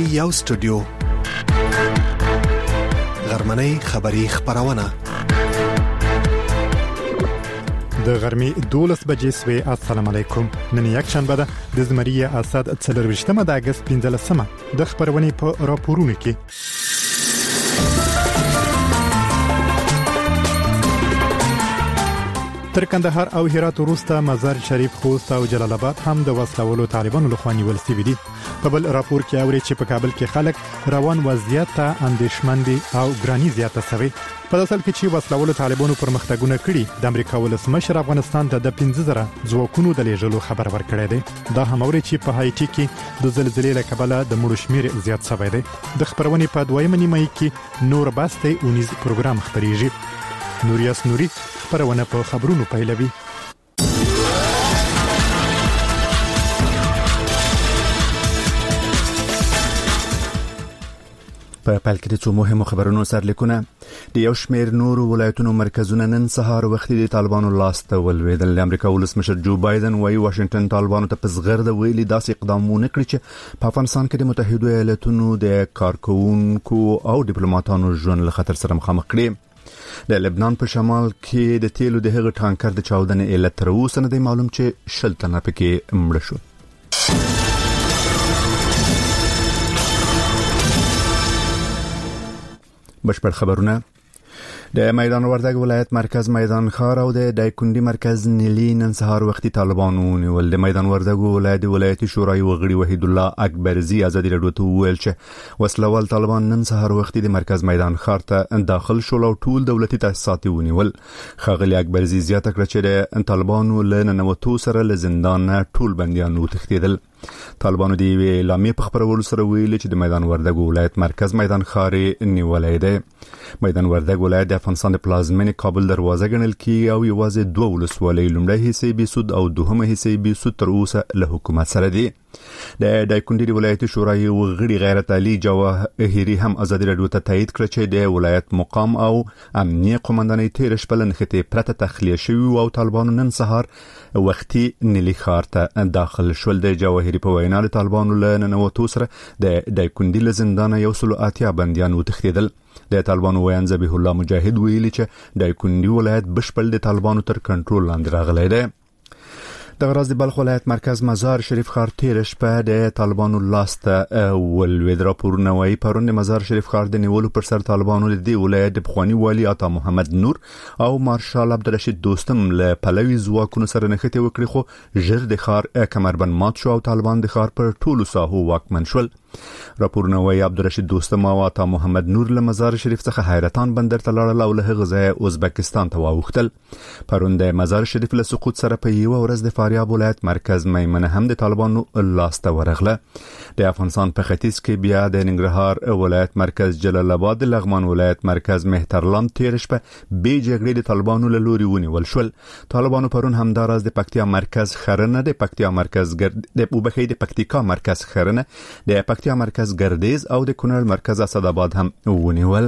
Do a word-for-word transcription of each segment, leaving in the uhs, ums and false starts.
یو سټوډیو غرمنۍ خبری خبرونه د غرمې دولس بجې سوي. السلام علیکم. نن یک شنبه ده د زمری اسد څلرویشتمه د اگست پنځلسمه د خبرونې په راپورونو کې تر کندهار او هرات وروسته مزار شریف، خوست او جلال آباد هم د وسلوالو طالبانو لخوا نیول شوي دي. په بل راپور کې اوري چې په کابل کې خلک روان وضعیت ته اندېښمن دي او ګرانی زیاته شوی. په داسل کې چې وسلوالو طالبانو پرمختګونه کړي، د امریکا ولسمشر افغانستان ته د پنځه زره ځواکونو د لیږلو خبر ورکړی دی. دا هم اوري چې په هایټي کې د زلزلې له کبله د مړو شمیر زیات شوی دی. د خبرونې په دویمه نیمه کې نور باسته اونیز پروګرام خبريږي. نوریاس نوري خبرونه په خبرونو پیلوي. په پال کې د څو مهمو خبرونو سرلیکونه. د یو شمېر نورو ولایتونو مرکزونه نن سهار وختي د طالبانو لاسته ولوېدل. د امریکا ولسمشر جو بایدن وايي واشنگټن طالبانو ته په زغرده ویلي داسې اقدامونه کړی چې په افغانستان کې د متحده ایالاتونو د کارکونکو او ډیپلوماټانو ژوند له خطر سره مخامخ کړي. د لبنان په شمال کې د تیلو د هغه ټانکر د چاودنې علت تر اوسه نه دی معلوم چې شل تنه پکې مړه شول. بشپړ خبرونه. د میدان وردګ ولایت مرکز میدان خار او د دایکندي مرکز نیلی نن سهار وختي طالبانو نیول. د میدان وردګ ولایت ولایتي شورای وغړي وحید الله اکبرزی ازادي راډیو ته ویل چې وسلوال طالبان نن سهار وختي د مرکز میدان خار ته داخل شول او ټول دولتي تاسیسات ونیول. خاغلی اکبرزی زیاته کړ چې د طالبانو له ننوتو سره له زندان ټول بنديان وتښتیدل. طالبانو دی اعلامیه په خبرولو سره ویل چې د میدان وردګ ولایت مرکز میدان خار نیولای دی. میدان وردګ ولایت د افغانستان د پلازمینې کابل دروازه ګڼل کیږي او یوازې دوه ولسوالۍ لومړی حصے بیسود او دوهمه حصے بیسود تر اوسه له حکومت سره دي. د دایکندي ولایتي شورای وغړي غیرت علي جواهری هم ازادي راډیو ته تایید کړ چې د ولایت مقام او امنیه قومندانۍ تیر شپه لنخته پرته تخلیه شوی او طالبانو نن سهار وختي نیلی خار ته داخل شول. د جواهری په وینا د طالبانو له ننوتو سره د دایکندي له زندان یو سل اتیا بنديان وتښتیدل. د طالبانو ویان ذبیح الله مجاهد ویلي چې دایکندي ولایت بشپړ د طالبانو تر کنټرول لاندې راغلی دی. د غراز د بلخ ولایت مرکز مزار شریف خار تیر شپه د طالبانو لاسته ولوید. راپورونه وايي پرون د مزار شریف خار د نیولو پر سر طالبانو د دې ولایت د بخوانی والی عطا محمد نور او مارشال عبدالرشید دوستم له پلوي ځواکونو سره نښته وکړي، خو ژر د خار کمربند مات شو او طالبان د خار پر ټولو ساحو واکمن شول. راپورونه وايي عبدالرشید دوستم او عطا محمد نور له مزار شریف څخه حیرتان بندر ته لاړل او له هغه ځایه ازبکستان ته واوښتل. پرون د مزار شریف له سقوط سره په یو ورځ د فاریاب ولایت مرکز میمنه هم د طالبانو لاسته ورغله. د افغانستان په ختیځ کې بیا د ننګرهار ولایت مرکز جلال آباد، لغمان ولایت مرکز مهترلام تیر شپه به جګړې د طالبانو له لوري ونیول شول. طالبانو پرون همداراز د پکتیا مرکز خرنه، د پکتیا مرکز ګرد د وبخې د پکتیکا مرکز خرنه، د پکتیا مرکز ګردیز او د کونړ مرکز اسداباد هم ونیول.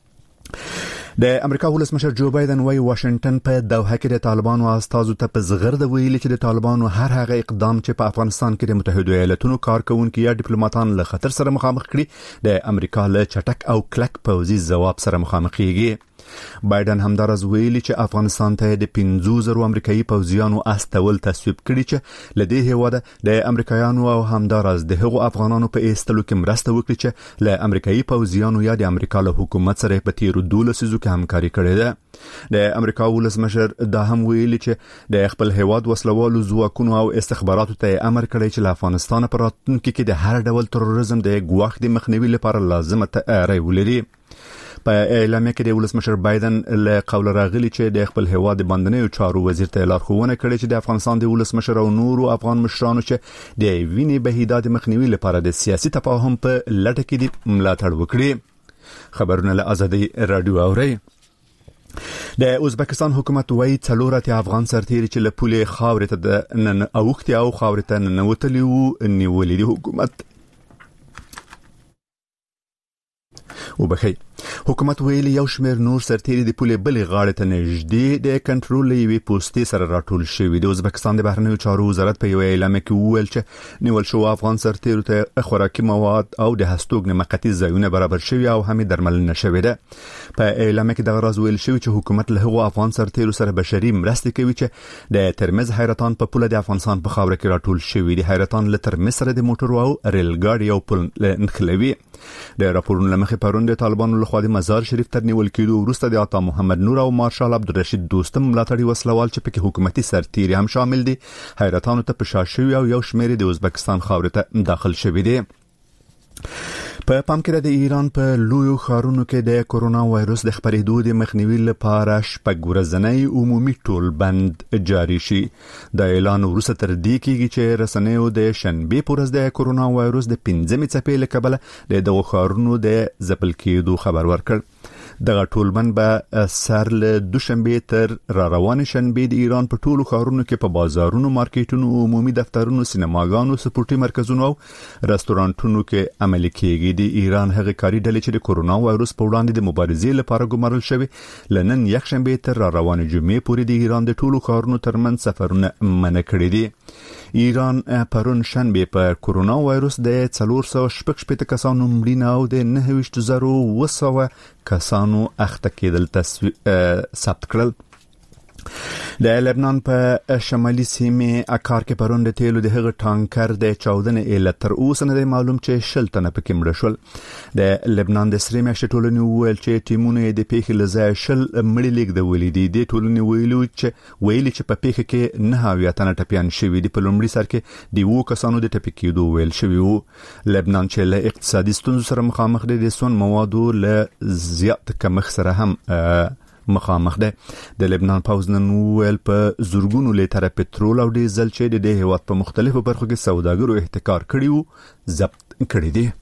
د امریکا ولسمشر جو بایدن وايي واشنگټن په دوحه کې د طالبانو استازو ته په زغرده ویلي چې د طالبانو هر هغه اقدام چې په افغانستان کې د متحده ایالاتونو کارکونکو یا ډیپلوماټان له خطر سره مخامخ کړي، د امریکا له چټک او کلک پوځي ځواب سره مخامخ کیږي. بایدن همدارز ویلي چې افغانستان ته د پنځه زره امریکایي پوځیانو استول تصویب کړي چې لدې هیواده د امریکایانو او همدارز د هغو افغانانو په ایستلو کې مرسته وکړي چې له امریکایي پوځیانو یا د امریکا له حکومت سره په تیرو دولسو کې همکاري کړې ده. د امریکا ولسمشر دا هم ویلي چې د خپل هیواد وسلوالو ځواکونو او استخباراتو ته امر کړی چې له افغانستان پر راتلونکي کې د هر ډول تروریزم د ګواښ د مخنیوي لپاره لازمه تیاری ولري. په اعلامیه کې د ولسمشر بایدن له قول راغلی چې د خپل هیواد باندې چارو وزیر ته لارښوونه کړې چې د افغانستان د ولسمشر او نورو افغان مشرانو چې د وینې بهیداد مخنیوي لپاره د سیاسي تفاهم په لټه کې د ملاتړ وکړي. خبرونه له ازادي راډیو اوري. د ازبکستان حکومت وايي څلور اتیا افغان سرتیري چې له پولې خاورې ته د نن اوختي او خاورې ته ننوتلي وو نیولې دي. حکومت وبخي حکومت ویلي یو شمېر نور سرتیري د پولې بلې غاړې ته نږدې د کنټرول یوې پوستې سره راټول شوي. د ازبکستان د بهرنیو چارو وزارت په یوه اعلامیه کې وویل چې نیول شوي افغان سرتیرو ته خوراکي مواد او د هستوګنې مقطعي ځایونه برابر شوي او هم درملنه شوې ده. په اعلامیه کې دغه راز ویل شوی چې حکومت له هغو افغان سرتیرو سره بشري مرستې کوي چې د ترمز حیرتان په پوله د افغانستان په خاوره کې راټول شوي دي. حیرتان له ترمز سره د موټرو او ریل ګاډي او پل نښلوي. د راپورونو لمخې پرون د طالبانو لخوا د مزار شریف تر نیول کېدو وروسته د عطا محمد نور او مارشال عبدالرشید دوستم ملاتړي وسلوال چې پکې حکومتي سرتیري هم شامل دي حیرتانو ته په شا شوي او یو شمېر د ازبکستان خاورې ته داخل شوي دي. په پام کې د ایران په لویو ښارونو کې د کورونا وایروس د خپرېدو د مخنیوي لپاره شپږ ورځنی عمومي ټولبند جاري شي. د اعلان وروسته تر دې کېږي چې رسنیو د شنبې په ورځ د کورونا وایروس د پنځمې څپې له کبله د دغو ښارونو د ځپل کېدو خبر ورکړ. دغه ټولبند به سر له دوشنبې تر را روانې شنبې د ایران په ټولو ښارونو کې په بازارونو، مارکیټونو، عمومي دفترونو، سینماګانو، سپورټي مرکزونو او رستورانټونو کې عملي کېږي. د ایران هغه کاري ډلې چې د کورونا وایروس په وړاندې د مبارزې لپاره ګمارل شوی لنن یکشنبې تر را روانې جمعې پورې د ایران د ټولو ښارونو ترمنځ سفرونه منع کړي دي. ایران پرون شنبې په کورونا وایروس د څلور سوه شپږ شپېته کسانو مړینه او د نهه ویشت زره اوه سوه کسانو اخته کېدل ثبت کړل. د لبنان په شمالي سیمې اکار کې پرون د تیلو د هغه ټانکر د چاودنې علت تر اوسه نه دی معلوم چې شل تنه پکې مړه شول. د لبنان د سرې میاشتې ټولنې وویل چې ټیمونه د پیښې له ځایه شل مړي لیږدولي دي. د ټولنې ویلي چې ویلي چې په پیښه کې نهه اویا تنه ټپیان شوي دي. په لومړي سر کې د اووه کسانو د ټپي کېدو ویل شوي وو. لبنان چې له اقتصادي ستونزو سره مخامخ دی د سون موادو له زیات کمښت سره هم مخامخ ده. د لبنان پوځ نن ویل په زورګونو لیټره پټرول او ډیزل چې د دې هیواد په مختلفو برخو کې سوداګرو احتکار کړي وو ضبط کړي دي.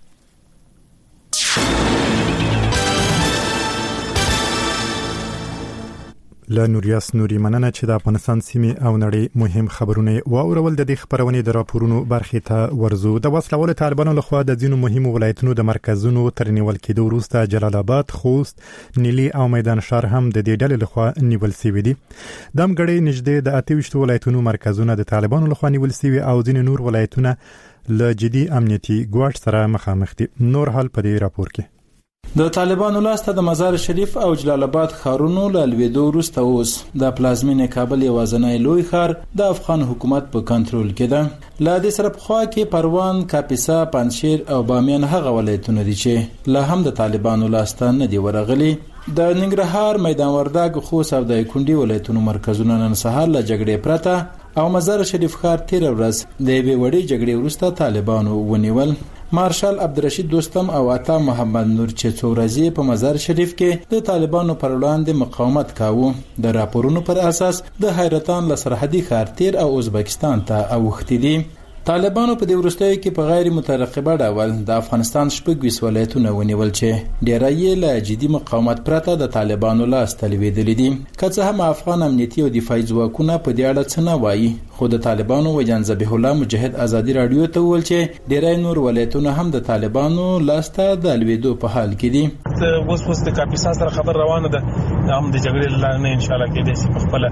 له نوریاس نوري مننه چې د افغانستان سیمې او نړۍ مهم خبرونه واورول. د دې خبرونې د راپورونو برخې ته ورزو. د وسلوال طالبانو لخوا د ځینو مهمو ولایتونو د مرکزونو تر نیول کېدو وروسته جلال آباد، خوست، نیلي او میدان شهر هم د دې ډلې لخوا نیول شوي دي. د همګړۍ نږدې د اته ویشت ولایتونو مرکزونه د طالبانو لخوا نیول شوي او ځینې نور ولایتونه له جدي امنیتي ګواښ سره مخامخ دي. نور حال په دې راپور کې. د طالبانو لاسته د مزار شریف او جلال آباد ښارونو له لویدو وروسته اوس د پلازمینې کابل یوازینی لوی ښار د افغان حکومت په کنټرول کې ده. له دې سره پخوا کې پروان، کاپیسا، پنجشیر او بامیان هغه ولایتونه دي چې لا هم د طالبانو لاسته نه دی ورغلي. د ننګرهار، میدان وردګ، خوست او د کونډي ولایتونو مرکزونه نن سهار له جګړې پرته او مزار شریف ښار تیر ورځ د یوې وړې جګړې وروسته طالبانو ونیول. مارشال عبدالرشید دوستم او عطا محمد نور چې څو ورځې په مزار شریف کې د طالبانو پر وړاندې مقاومت کاوه. د راپورونو پر اساس د حیرتان له سرحدي ښار تیر او ازبکستان ته اوښتي دي. طالبانو په دې وروستیو کې په غیر مترقبه ډول د افغانستان شپږ ویس ولایتونه ونیول چې ډیری یې له جدي مقاومت پرته د طالبانو لاس ته لوېدلي دي. که څه هم افغان امنیتي او دفاعي ځواکونه په دې اړه څه نه وایي، خو د طالبانو وجان ذبیح الله مجاهد ازادي رادیو ته وویل چې ډیری نور ولایتونه هم د طالبانو لاس ته د لوېدو په حال کې دي. اوس اوس د کاپیسا سره خبر روانه ده، هم د جګړې لاره نه ان شاء الله کېدای شي په خپل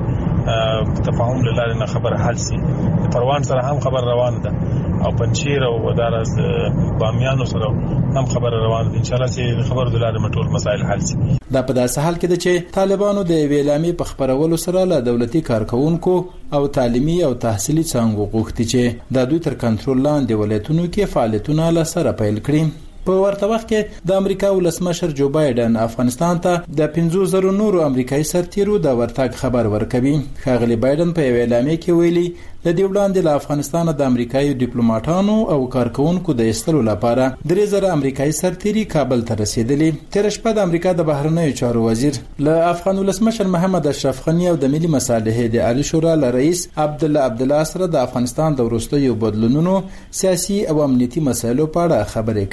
تفاهم لاره نه خبر حل شي. د پروان سره هم خبر روانه ده او پنجشیر او ودارس بامیانو سره هم خبر روانه ده. ان شاء الله چې خبر د لاره مټول مسایل حل شي. دا په داسې حال کې ده چې طالبانو د ویلامي په خبرولو سره له دولتي کارکونکو او تعلیمي او تحصیلي څانګو غوښتي چې د دوی تر کنټرول لاندې ولایتونو کې فعالیتونه له سره پیل کړي. په ورته وخت کې د امریکا ولسمشر جو بایدن افغانستان ته د پنځه زره نورو امریکایي سرتیرو د ورتګ خبر ورکوي. ښاغلي بایدن په یوه اعلامیه کې ویلي د دې وړاندې له افغانستان د امریکایي ډیپلوماټانو او کارکونکو د ایستلو لپاره درې زره امریکایي سرتیري کابل ته رسیدلي. تیر شپه د امریکا د بهرنیو چارو وزیر له افغان ولسمشر محمد اشرف غنی او د ملي مصالحې د عالی شورا له رئیس عبد الله عبدالله سره د افغانستان د وروستیو بدلونونو، سیاسي او امنیتي مسایلو په اړه خبرې کړې.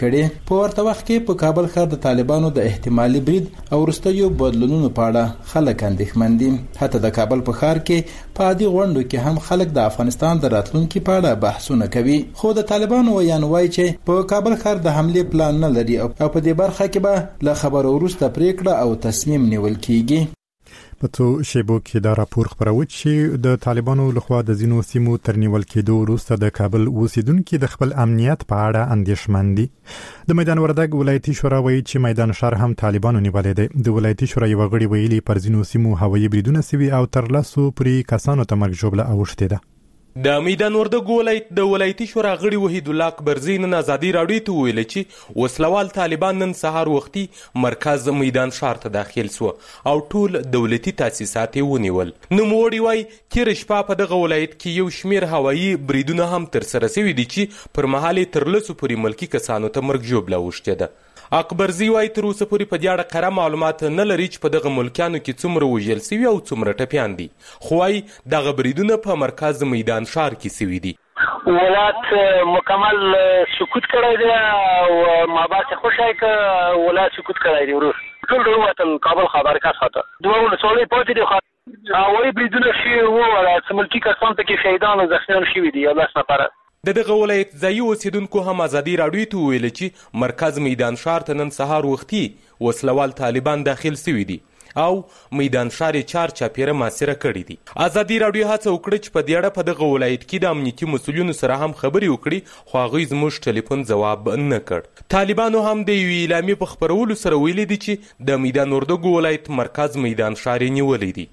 په ورته وخت کې په کابل ښار د طالبانو د احتمالي برید او وروستیو بدلونونو په اړه خلک اندېښمن دي. حتی د کابل په ښار کې په عادي غونډو کې هم خلک د افغانستان د راتلونکي په اړه بحثونه کوي. خو د طالبانو ویان وایي چې په کابل ښار د حمله پلان نه لري او په دې برخه کې به له خبرو وروسته پریکړه او تصمیم نیول کیږي. په څو شیبو کې دا راپور خبروي چې د طالبانو لخوا د ځینو سیمو تر نیول کېدو وروسته د کابل اوسیدونکو د خپل امنیت په اړه اندېښمن دي. د میدان وردګ ولایتي شورا وایي چې میدان شهر هم طالبانو نیولې دی. د ولایتي شورا یو غړي ویلي پر ځینو سیمو هوایي بریدونه سوي او تر لاسو پرې کسانو ته مرګ ژوبله اوښتې ده. د میدان وردګ ولایت د ولایتي شورا غړي وحید الله اکبرزی نن ازادي راډیو ته ویل چې وسلوال طالبان نن سهار وختي مرکز میدان شهر ته داخل سو او ټول دولتي تاسیسات ونیول. نوموړي وایي چې شپه په دغه ولایت کې یو شمیر هوایي بریدونه هم تر سره شوي دي چې پر مهال تر لسو پورې ملکی کسانو ته مرګ ژوبله اوښتې ده. اکبرزی وایي تر اوسه پورې په دې اړه کره معلومات نه لري چې په دغه ملکیانو کې څومره وژل شوي او څومره ټپیان دي. خو وایي دغه بریدونه په مرکز میدان شهر کې شوي دي. ولایت مکمل سکوت کړی دی او ما باسه خوشای ک ولایت سکوت کړی دی. ورور ټول وروته کابل خبر کا ساته دوه ولسوالۍ پاتې دي. خو هوایي بریدونه شي وو ولایت ملکی کسان ته کې شهیدان او زخمیان شوي دي. الله سپاره د دغه ولایت ځایي اوسیدونکو هم ازادي راډیو ته ویل چې مرکز میدان شهر ته نن سهار وختي وسلوال طالبان داخل شوي دي او میدان شهر چار چاپیره محاصره کړي دي. ازادي راډیو هڅه وکړه چې په دې اړه په دغه ولایت کې د امنیتي مسؤلینو سره هم خبرې وکړي خو هغوی زموږ ټلیفون ځواب نه کړ. طالبانو هم د یوې اعلامیې په خپرولو سره ویلي دي چې د میدان وردګ ولایت مرکز میدان شهر نیولی دی.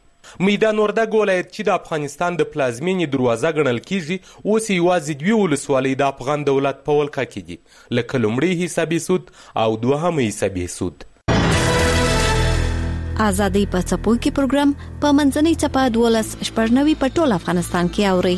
میدان وردګ ولایت چې د افغانستان د پلازمینې دروازه ګڼل کیږي اوس یوازې دوه ولسوالۍ د افغان دولت په ولکه کې دي، لکه لومړی حسابي سود او دوهم حسابي سود. آزادۍ په څپو کې پروګرام په منځنۍ څپه دولس شپږ په ټول افغانستان کې اوري.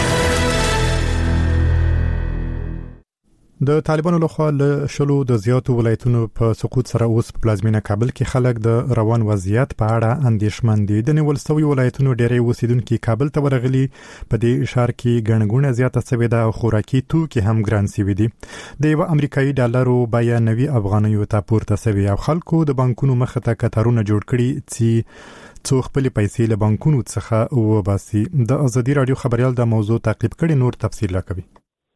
د طالبانو لخوا له شلو د زیاتو ولایتونو په سقوط سره اوس په پلازمینه کابل کې خلک د روان وضعیت په اړه اندېښمن دي. د نیول شوي ولایتونو ډېری اوسیدونکي کابل ته ورغلي. په دې ښار کې ګڼه ګوڼه زیاته شوې ده او خوراکي توکي هم ګران شوي دي. د یو امریکایي ډالرو بیه نوي افغانیو ته پورته شوې او خلکو د بانکونو مخه ته کتارونه جوړ کړي چې څو خپل پیسې له بانکونو څخه وباسي. د ازادي راډیو خبريال د موضوع تعقیب کړي نور تفصیل راکوي.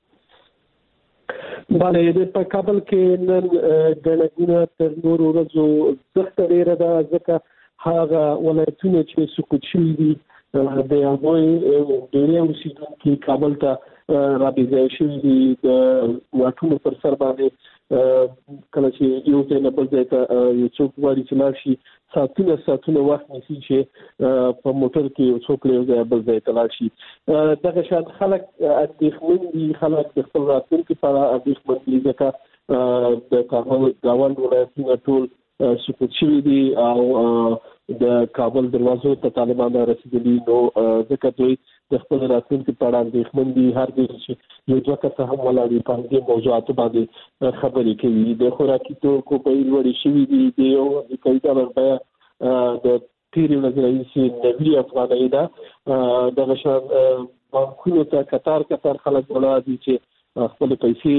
باندې په کابل کې نن ګڼه تر نور ورځو سخت ډیره ده ځکه هغه ولایتونه چې سقوط شوي دي د هغوی ډېری اوسیدونکي کابل ته رابېځای شوي دي. د واټونو پر سر باندې کله چې یو ځای نه بل ځای ته یو څوک غواړي چې لاړ شي ساعتونه ساعتونه وخت نیسي چې په موټر کې یو څوک له یو ځای بل ځای ته لاړ شي. دغه شان خلک اندېښمن دي، خلک د خپل راتلونکي په اړه اندېښمن دي ځکه د کابل ګاونډ ولایتونه ټول سقوط شوي دي او د کابل دروازو ته طالبان رسیدلي نو ځکه دوی د خپل راتلونکي په اړه اندېښمن دي. هر ځای چې یو دوه کسه هم ولاړ وي په دې موضوعاتو باندې خبرې کوي. د خوراکي توکو بیې لوړې شوي دي. د یو امریکایي ډالر بیه د تیرې ورځې راهیسې نوي افغانۍ ده. دغه شان بانکونو ته کتار کتار خلک ولاړ دي چې خپل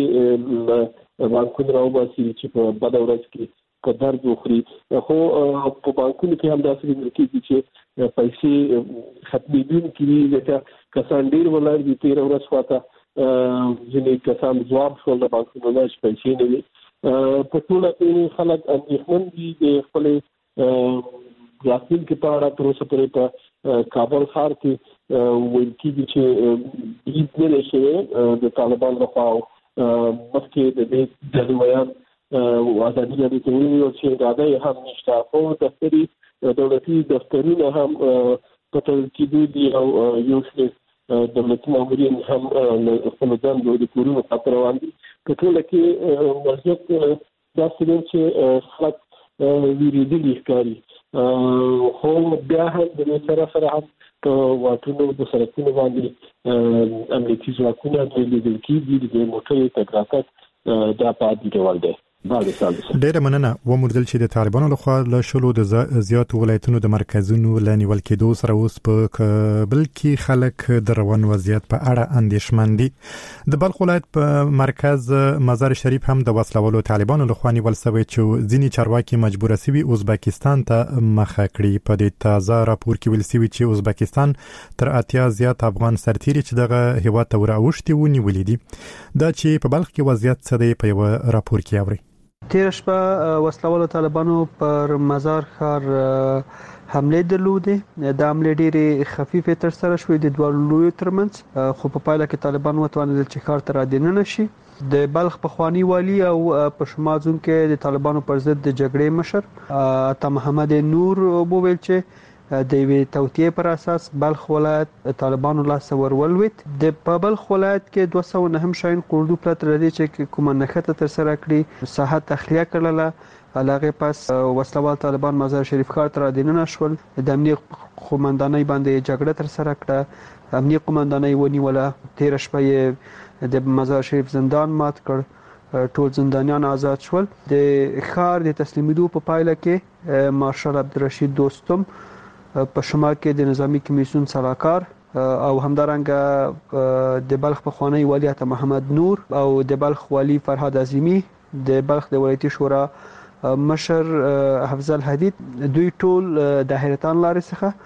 پیسې بانکونو راوباسي چې په بده ورځ کې که درد وخوري. خو په بانکونو کې هم داسې لیدل کېږي چې پیسې ختمېدونکي دي ځکه کسان ډېر ولاړ دي. تېره ورځ خواته ځینې کسان ځواب شول د بانکونو نه چې پیسې نه وي. په ټوله کې خلک اندېښمن دي د خپلې راتلونکي په اړه. تر اوسه پورې په کابل ښار کې ویل کېږي چې برید نه دی شوی د طالبانو لخوا. مخکې د دې ډلې ویان ازادي راډیو ته ویلي چې اراده یې هم نشته، خو دفتري دولتي دفترونه هم په تړل کېدو دي او یو شمېر دولتي مامورین هم له خپلو دندو د کورونو خاطر روان دي. په ټوله کې وضعیت داسې دی چې خلک ویرېدلي ښکاري. خو بیا هم د دې سره سره هم په واټونو د سړکونو باندې امنیتي ځواکونه لیدل کېږي. د موټرې تګ راتګ دا په عادي ډول دی. بله بله ډیره مننه. و موندل چې د طالبانو لخوا له شلو د زیات ولایتونو د مرکزونو لنیول کېدو سره اوس په کابل کې خلک د روان وضعیت په اړه اندېښمن دي. د بلخ ولایت په مرکز مزار شریف هم د وسلوالو طالبانو لخوا نیول شوی چې ځینی چارواکي مجبور شوي ازبکستان ته مخه کړي. په دې تازه راپور کې ویل شوی چې ازبکستان تر اتیا زیات افغان سرتیري چې دغه هیواد ته راوښتي و نیولې دي. دا چې په بلخ کې وضعیت څه دی په یو راپور کې اوري. تیر شپه وسلوالو طالبانو پر مزار ښار حمله درلودې. د حمله ډېرې خفیفه تر سره شوې د دوه لوی ترمنځ، خو په پایله کې طالبان وتوانیدل چې ښار ته را دننه شي. د بلخ پخوانی والی او په شمال زون کې د طالبانو پر ضد د جګړې مشر عطا محمد نور وویل چې د وی توطئه پر اساس بلخ ولایت طالبانو لاس ورولوت. د په بلخ ولایت کې دوه سوه نه شاین قردو پلت ردی چې کومه نخته تر سره کړی ساحه تخلیه کړله. علاوه پس وسلوال طالبان مزار شریف ښار ته دننه شول. د امنیه قومندانۍ باندې جګړه تر سره کړه. امنیه قومندانۍ ونیوله. تیر شپه د مزار شریف زندان مات کړ. ټول زندانیان آزاد شول. د ښار د تسلیمیدو په پایله کې مارشال عبدالرشید دوستم په شمال کې د نظامی کمیسیون سلاکار او همدارنګه د بلخ پخوانی والی عطا محمد نور او د بلخ والی فرهاد عظیمی، د بلخ د ولایتي شورا مشر افضل حدید، دوی ټول د حیرتان لارې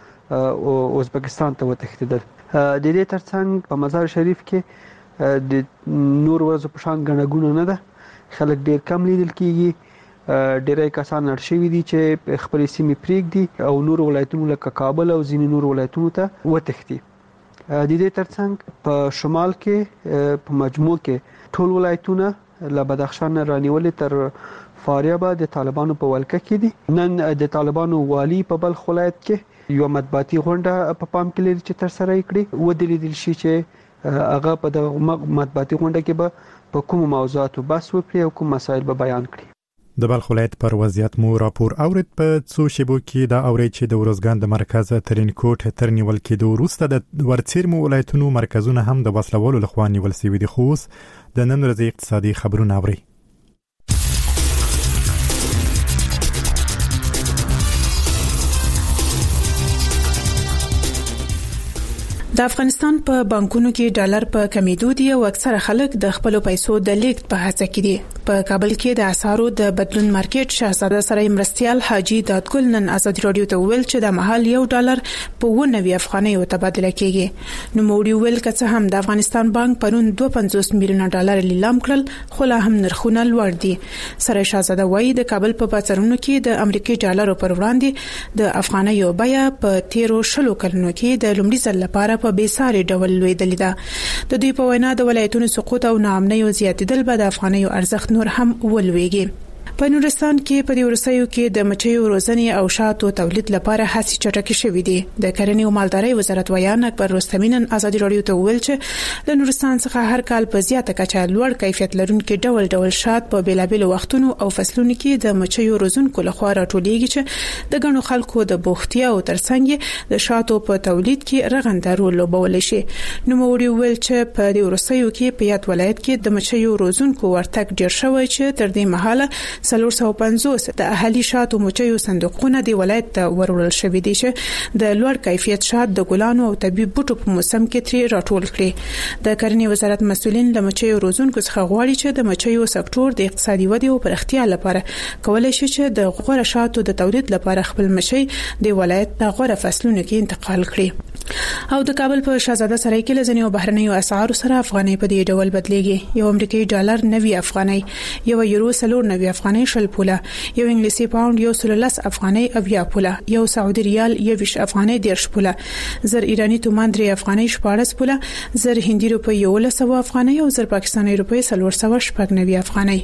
څخه ازبکستان ته وتښتیدل. د دې ترڅنګ په مزار شریف کې د نور ورځو په شان غنګونه نه ده. خلک ډیر کم لیدل کیږي. ډیری کسان نړشوي دي چې خپل سیمې پریږدي او نور ولایتونو لکه کابل او ځینې نور ولایتونو ته وتښتي. د دې ترڅنګ په شمال کې په مجموع کې ټول ولایتونه له بدخشان رانیول تر فاریاب د طالبانو په ولکه کې دي. نن د طالبانو والی په بلخ ولایت کې یو مطبوعاتي غونډه په پام کې لري چې تر سره کړي. و دلیدل شي چې هغه په د مطبوعاتي غونډه کې به په کوم موضوعاتو بحث وکړي او کوم مسایل به بیان کړي. د بلخ ولایت پر وضعیت مو راپور اورید. په څو شیبو کې دا اورید چې د ورزګان د مرکز ترینکوټ تر نیول کېدو وروسته د ورڅیرمو ولایتونو مرکزونه هم د وسلوالو لخوا نیول شوي دي. خو اوس د نن ورځې اقتصادي خبرونه اوري. د افغانستان په بانکونو کې ډالر په کمیدو دي او اکثره خلک د خپل پیسو د لیږد په هڅه کې دي. په کابل کې د اسعارو د بدلون مارکیټ شاهزاده سره مرستيال حاجی داتګل نن آزاد رادیو ته ویل چې د محل یو ډالر په نوي افغانۍ تبادله کیږي. نو موړي ویل کڅه هم د افغانستان بانک پرون دوه پنځوس میلیونه ډالر لیلام کړل، خو لا هم نرخونه لوړ دي. سره شاهزاده وایي د کابل په بازارونو کې د امریکایي ډالرو پر وړاندې د افغانۍ بیه په تیرو شلو کلونو کې د لومړي ځل لپاره په بیساري ډول لویدلې ده. د دوی په وینا د ولایتونو سقوط او ناامنۍ او زیاتېدل به د افغانۍ ارزښت نور هم ولويږي. په نورستان کې په دې ورسېو کې د مچیو روزنې او شاتو تولید لپاره هڅې چټکې شوې دي. د کرنې او مالدارۍ وزارت ویان اکبر رستمین آزاد رادیو ته ویل چې د نورستان څخه هر کال په زیاته کچه لوړ کیفیت لرونکي ډول ډول شات په بیلابېلو وختونو او فصلونو کې د مچیو روزونکو لخوا راټولېږي چې د ګڼو خلکو د بوختیا او ترڅنګ د شاتو په تولید کې رغنده رول لوبولی شي. نو موړي ویل چې په دې ورسېو کې په یاد ولایت کې د مچیو روزونکو ورتګ ډیر شوی چې تر دې مهاله څلور سوه پنځوس د اهلي شاتو مچیو صندوقونه د ولایت ته ورول شوې دي چې د لوړ کیفیت شات د ګلانو او طبي بوټو په موسم کې تری راټول کړي. د کرنې وزارت مسؤلین د مچیو روزونکو څخه غواړي چې د مچیو سکتور د اقتصادي ودې او پرختیا لپاره کولای شي چې د غوړه شاتو د تولید لپاره خپل مچي د ولایت د غوړه فصلونو کې انتقال کړي. او د کابل په شاهزاده سرای کې لزنی او بهرنیو اسعارو سره افغانۍ په دې ډول بدلېږي. یو امریکایي ډالر نوي افغانۍ، یو یورو سلور نوي افغانۍ شل پوله، یو انګلیسي پاوند یو سلولس افغانۍ اویا پوله، یو سعودي ریال یویش افغانۍ دیرش پوله، زر ایرانی تومان درې افغانۍ شپاړس پوله، زر هندي روپۍ یو لسو افغانۍ او زر پاکستاني روپۍ څلور سوه شپږ نوي افغانۍ.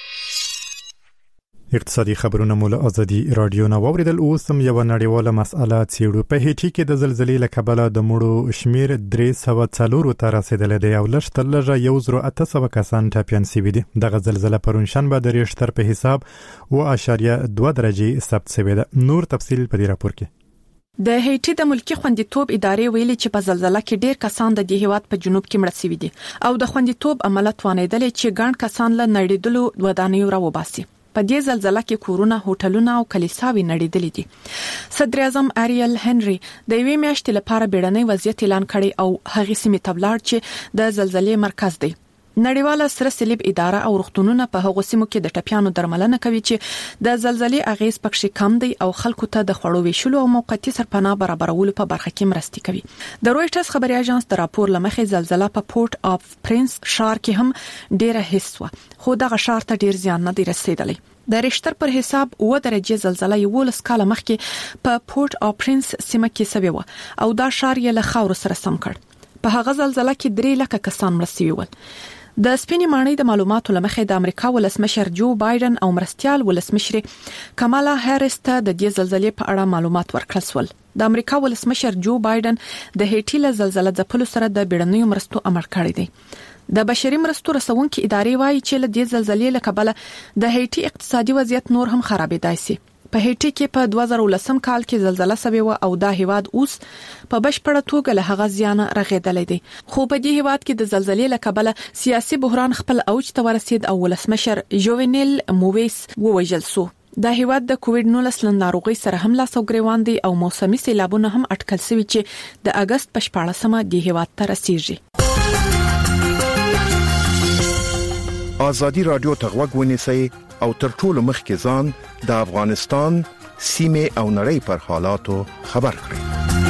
اقتصادي خبرونه مول ازادي رادیو نو اوریدل. اوس هم یو نړیواله مسأله څیړو. په هیټي کې د زلزلې له کبله د مړو شمیر درې سوه څلور ته رسیدلی دی او لږ تر لږه یو زره اته سوه کسان ټپیان شوي دي. دغه زلزله پرون شنبه د ریشتر په حساب اوه اعشاریه دوه درجې ثبت شوې ده. نور تفصیل په دې راپور کې. د هیټي د ملکی خوندیتوب ادارې ویلي چې په زلزلہ کې ډیر کسان د دې هیواد په جنوب کې مړ شوي دي او د خوندیتوب عملیات وانیدل چې ګڼ کسان له نړیدلو ودانیو راوباسي. په دې زلزلہ کې کورونه، هوټلونه او کلیساوي نړیدلې دي. صدر اعظم اریل هنري د یوې میاشتې لپاره بیړنی وضعیت اعلان کړی او هغه سیمې ته ولاړ چې د زلزلې مرکز دی. نړیواله سره صلیب اداره او روغتونونه په هغو سیمو کې د ټپیانو درملنه کوي چې د زلزلې اغیز پکې کم دی او خلکو ته د خوړو ویشلو او موقتی سرپناه برابرولو په برخه کې مرستې کوي. د رويټرز خبري اژانس د راپور لمخې زلزلہ په پورت اف پرنس ښار کې هم ډیره حس و، خو دغه ښار ته ډیر زیان نه دی رسیدلی. د ریشتر پر حساب اوه درجه زلزلہ یولس کاله مخکې په پورت اف پرنس سیمه کې سوي و او دا ښار یې له خاور سره سم کړ. په هغه زلزلہ کې درې لکه کسان مړ شوي ول. د سپینې ماڼۍ د معلوماتو لمخې د امریکا ولسمشر جو بایدن او مرستيال ولسمشر کمالا هریس ته د دې زلزلې په اړه معلومات ورکړل شول. د امریکا ولسمشر جو بایدن د هیټي له زلزلې ځپلو سره د بیړنیو مرستو امر کړی دی. د بشري مرستو رسونکو ادارې وایي چې له دې زلزلې له کبله د هیټي اقتصادي وضعیت نور هم خرابېدای شي. په هیټي کې په دوه زره ولسم کال کې زلزلہ سوي و او دا هیواد اوس په بشپړه توګه له هغه زیان رغېدلې دي. خو په دې هیواد کې د زلزلې له کبله سیاسي بحران خپل اوج ته ورسید او ولسمشر جوونیل موویس ووژل شو. دا هیواد د کووډ نولس ناروغي سره هم لاس او ګریوان دي او موسمي سیلابونه هم اټکل شوي چې د اگست په شپاړسمه د هیواد ته رسیږي. آزادی رادیو ته غوږ ونیسئ او تر ټولو مخکې ځان د افغانستان سیمه او نړۍ پر حالاتو خبر کړئ.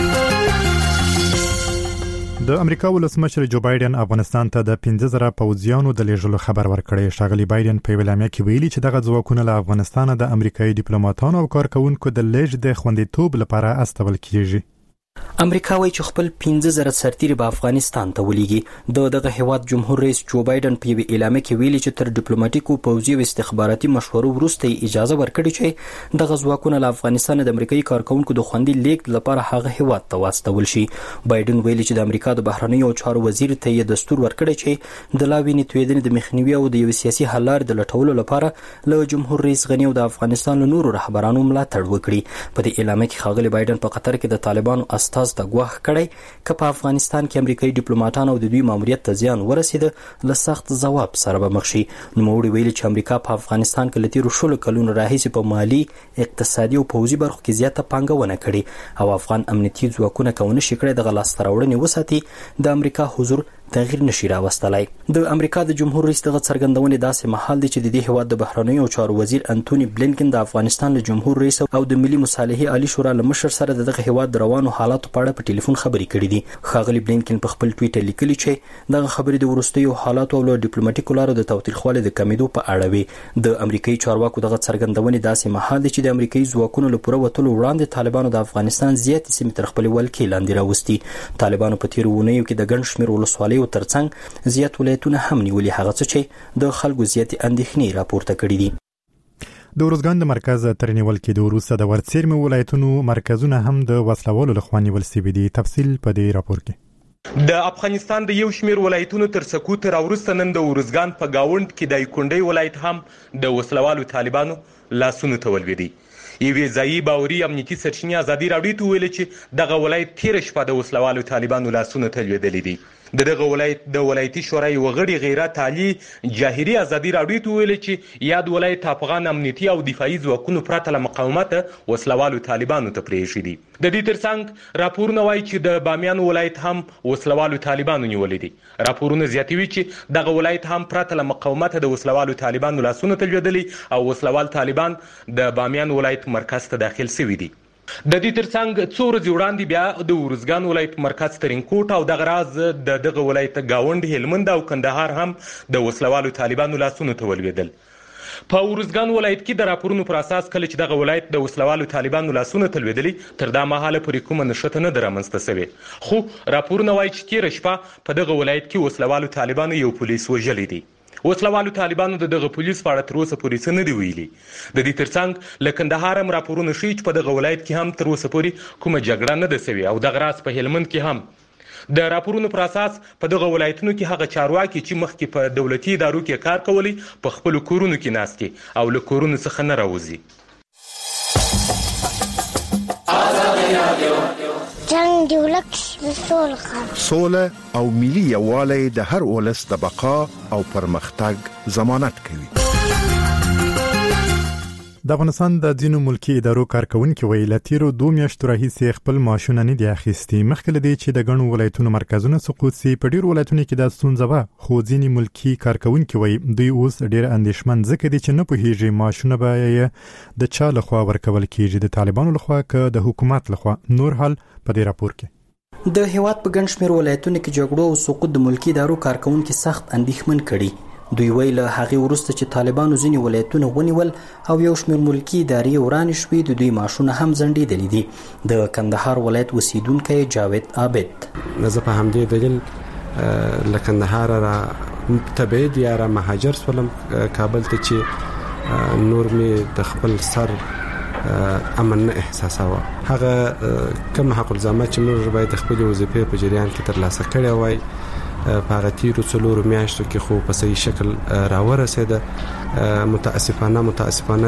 د امریکا ولسمشر جو بایدن افغانستان ته د پنځه زره پوځیانو د لیږلو خبر ورکړی. ښاغلی بایدن په ویلامه کې ویلي چې دغه ځواکونه له افغانستان د امریکایي ډیپلوماټانو او کارکونکو د لیږد د خوندیتوب لپاره استول کیږي. امریکا وايي چې خپل پنځه زره سرتیري په افغانستان ته ولېږي. د دغه هیواد جمهور رئیس جو بایدن په یوه اعلامیه کې ویلي چې تر ډیپلوماټیکو پوځي او استخباراتي مشورو وروسته اجازه ورکړي چې دغه ځواکونه له افغانستان د امریکایي کارکونکو د خوندي لیږد لپاره هغه هیواد ته واستول شي. بایدن ویلي چې د امریکا د بهرنیو چارو وزیر ته یې دستور ورکړی چې د لاوینې تویدنې د مخنیوي او د یو سیاسي حل لارې د لټولو لپاره له جمهور رئیس غنی او د افغانستان له نورو رهبرانو ملاتړ وکړي. په دې اعلامیه کې ښاغلی بایدن په قطر کې د طالبانو استاذ ته ګواښ کړی که په افغانستان کې امریکایي ډیپلوماټان او د دوی ماموریت ته زیان ورسېده له سخت ځواب سره به مخ شي. نوموړي ویلي چې امریکا په افغانستان کې له تیرو شلو کلونو راهیسې په مالي، اقتصادي او پوځي برخو کې زیاته پانګونه کړې او افغان امنیتي ځواکونه کونه شي کړی دغه لاسته راوړنې وساتي د امریکا حضور تغییر نشي راوستلای. د امریکا د جمهور رئیس دغه څرګندونې داسې مهال دی چې د دې هیواد د بهرنیو چارو وزیر انټونی بلینکن د افغانستان له جمهور رئیس او د ملي مصالحې عالی شورا له مشر سره دغه هیواد د روانو حالاتو په اړه په ټلیفون خبرې کړې دي. ښاغلی بلینکن په خپل ټویټر لیکلي چې دغه خبرې د وروستیو حالاتو او له ډیپلوماټیکو لارو د تاوتریخوالي د کمیدو په اړه وي. د امریکایي چارواکو دغه څرګندونې داسې مهال دی چې د امریکایي ځواکونو له پوره وتلو وړاندې طالبانو د افغانستان زیاتې سیمې تر خپلې ولکې لاندې راوستي. طالبانو په تیرو اونیو کې د ګڼ شمېر ولسوالیو ترڅنګ زیات ولایتونه هم نیولي، هغه څه چې د خلکو زیاتې اندېښنې راپورته کړي دي. د ورزګان د مرکز تر نیول کې د وروسته د ورڅیرمه ولایتونو مرکزونه هم د وسلوالو لخوا نیول شوي دي. تفصیل په دې راپور کې. د افغانستان د یو شمیر ولایتونو تر سکوت راوروسته نن د ورزګان په گاوند کې د کونډۍ ولایت هم د وسلوالو طالبانو لاسونو ته ولوېدی. یوې ځایي باوري امنیتي سرچینې ازادي راډیو ته ویل چې دغه ولایت تیر شپه د وسلوالو طالبانو لاسونو ته لوېدلی دی. د دغه ولایت د ولایتي شورای وغړي غیرت علي جاهری ازادي راډیو ته ویل چې یاد ولایت افغان امنیتي او دفاعي ځواکونو پرته له مقاومت وسلوالو طالبانو ته پرېښي دي. د دې ترڅنګ راپورونه وایي چې د بامیان ولایت هم وسلوالو طالبانو نیولې دي. راپورونه زیاتوي چې دغه ولایت هم پرته له مقاومت د وسلوالو طالبانو لاسونو ته لوېدلي او وسلوال طالبان د بامیان ولایت مرکز ته داخل شوي دي. د دې ترڅنګ څو ورځې وړاندې بیا د ورزګان ولایت مرکز ترینکوټ او دغه راز د دغه ولایت گاوند، هلمند او کندهار هم د وسلوالو طالبانو لاسونو ته ولوېدل. په ورزګان ولایت کې د راپورونو پر اساس کله چې دغه ولایت د وسلوالو طالبانو لاسونو ته لوېدلي تر دا مهاله پورې کومه نښته نه ده رامنځته شوې، خو راپورونه وایي چې تېره شپه په دغه ولایت کې وسلوالو طالبانو یو پولیس وژلی دی. وسلوالو طالبانو د دغه پولیس په اړه تر اوسه پورې څه نه دي ویلي. د دې ترڅنګ له کندهار هم راپورونه ښیي چې په دغه ولایت کې هم تر اوسه پورې کومه جګړه نه ده سوې او دغه راز په هلمند کې هم د راپورونو پر اساس په دغه ولایتونو کې هغه چارواکي چې مخکې په دولتي ادارو کې کار کولی په خپلو کورونو کې ناست دي او له کورونو څخه نه راوځي. د ولک سوله سوله او ملي یووالی د هر ولس د بقا او پرمختګ ضمانت کوي. د افغانستان د ځینو ملکی ادارو کارکونکو ویل لتیرو دوه میاشتو راهیسې خپل معاشونه نه دي اخیستي. مخکې لدی چې د غنو ولایتونو مرکزونه سقوط سي په ډیر ولایتونو کې د ستونزه و، خو ځینې ملکی کارکونکو وی دوی اوس ډیر اندېښمن ځکه دي چې نه پوهیږي معاشونه به د چا لخوا ورکول کیږي، د طالبانو لخوا که د حکومت لخوا. نور حال په دې راپور کې. د هیواد په ګڼ شمېر ولایتونو کې جګړو او سقوط د ملکی ادارو کارکونکو سخت اندېښمن کړي. دوی ویل هغه ورسته چې طالبانو ځینې ولایتونه ونیول او یو شمېر ملکی ادارې وران شوې، د دوی معاشونه هم ځنډېدلي دي. د کندهار ولایت اوسیدونکی جاوید عابد: زه په همدې دلیل له کندهار را تبعید یا را مهاجر شولم کابل ته چې نور مې د خپل سر امن نه احساساوه. هغه کوم حق الزامات چې موږ باید خپل وظیفې په جریان کې ترلاسه کړې وای په هغه تیرو څلورو میاشتو کې خو په صحیح شکل راورسېده. متاسفانه متاسفانه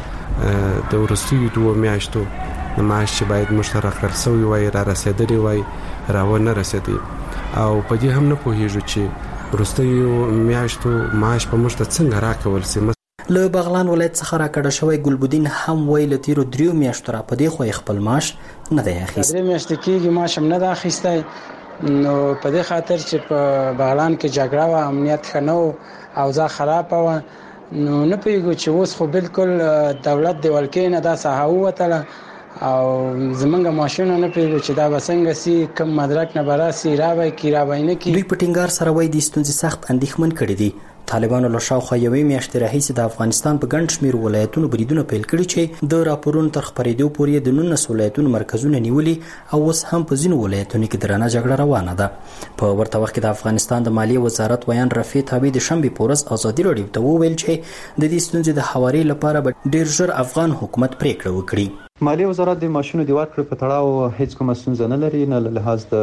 چې د وروستیو دوه میاشتو معاش چې باید مشترک کړل سوی وای را رسېدلی وای راو نه رسېدی او په دې هم نه پوهیږو چې وروستیو میاشتو معاش په مشت څنګه راکول سي. له بغلان ولایت څخه راکړه شوی ګلبدین هم ویل تیرو دریو میاشتو را په دې خو خپل معاش نه دی اخیستی. درې میاشتې کېږي معاش هم نه دی اخیستی، نو په دې خاطر چې په بغلان کې جګړه و، امنیت ښه نه و، اوضاع خرابه وه، نو نه پوهېږو چې اوس خو بالکل دولت د ولکې نه دا ساحه ووتله او زمونږ معاشونه نه پوهېږو چې دا به څنګه سي، کوم مدرک نه به راسي، را به یې کي را به یې نه کي. دوی په ټینګار سره وایي دې ستونزې سخت اندېښمن کړي دي. طالبانو له شاوخوا یوې میاشتې راهیسې د افغانستان په ګڼ شمېر ولایتونو بریدونه پیل کړي چې د راپورونو تر خپرېدو پورې د نولس ولایتونو مرکزونه نیولي او اوس هم په ځینو ولایتونو کې درنه جګړه روانه ده. په ورته وخت کې د افغانستان د مالیې وزارت ویان رفیع تابع د شنبې په ورځ ازادي راډیو ته وویل چې د دې ستونزې د هواري لپاره به ډېر ژر افغان حکومت پریکړه وکړي. مالیې وزارت د معاشونو د ورکړې په تړاو هیڅ کومه ستونزه نه لري، نه له لحاظ د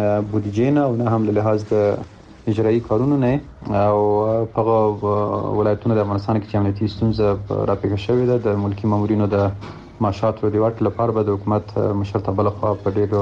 بودیجې نه او نه هم له لحاظ د اجرایي کارونو نه. او په ولایتونو د افغانستان کې چې امنیتي ستونزه راپېښه شوې ده، د ملکي مامورینو د معاشاتو د ورکړې لپاره به د حکومت مشرتابه لخوا په ډېرو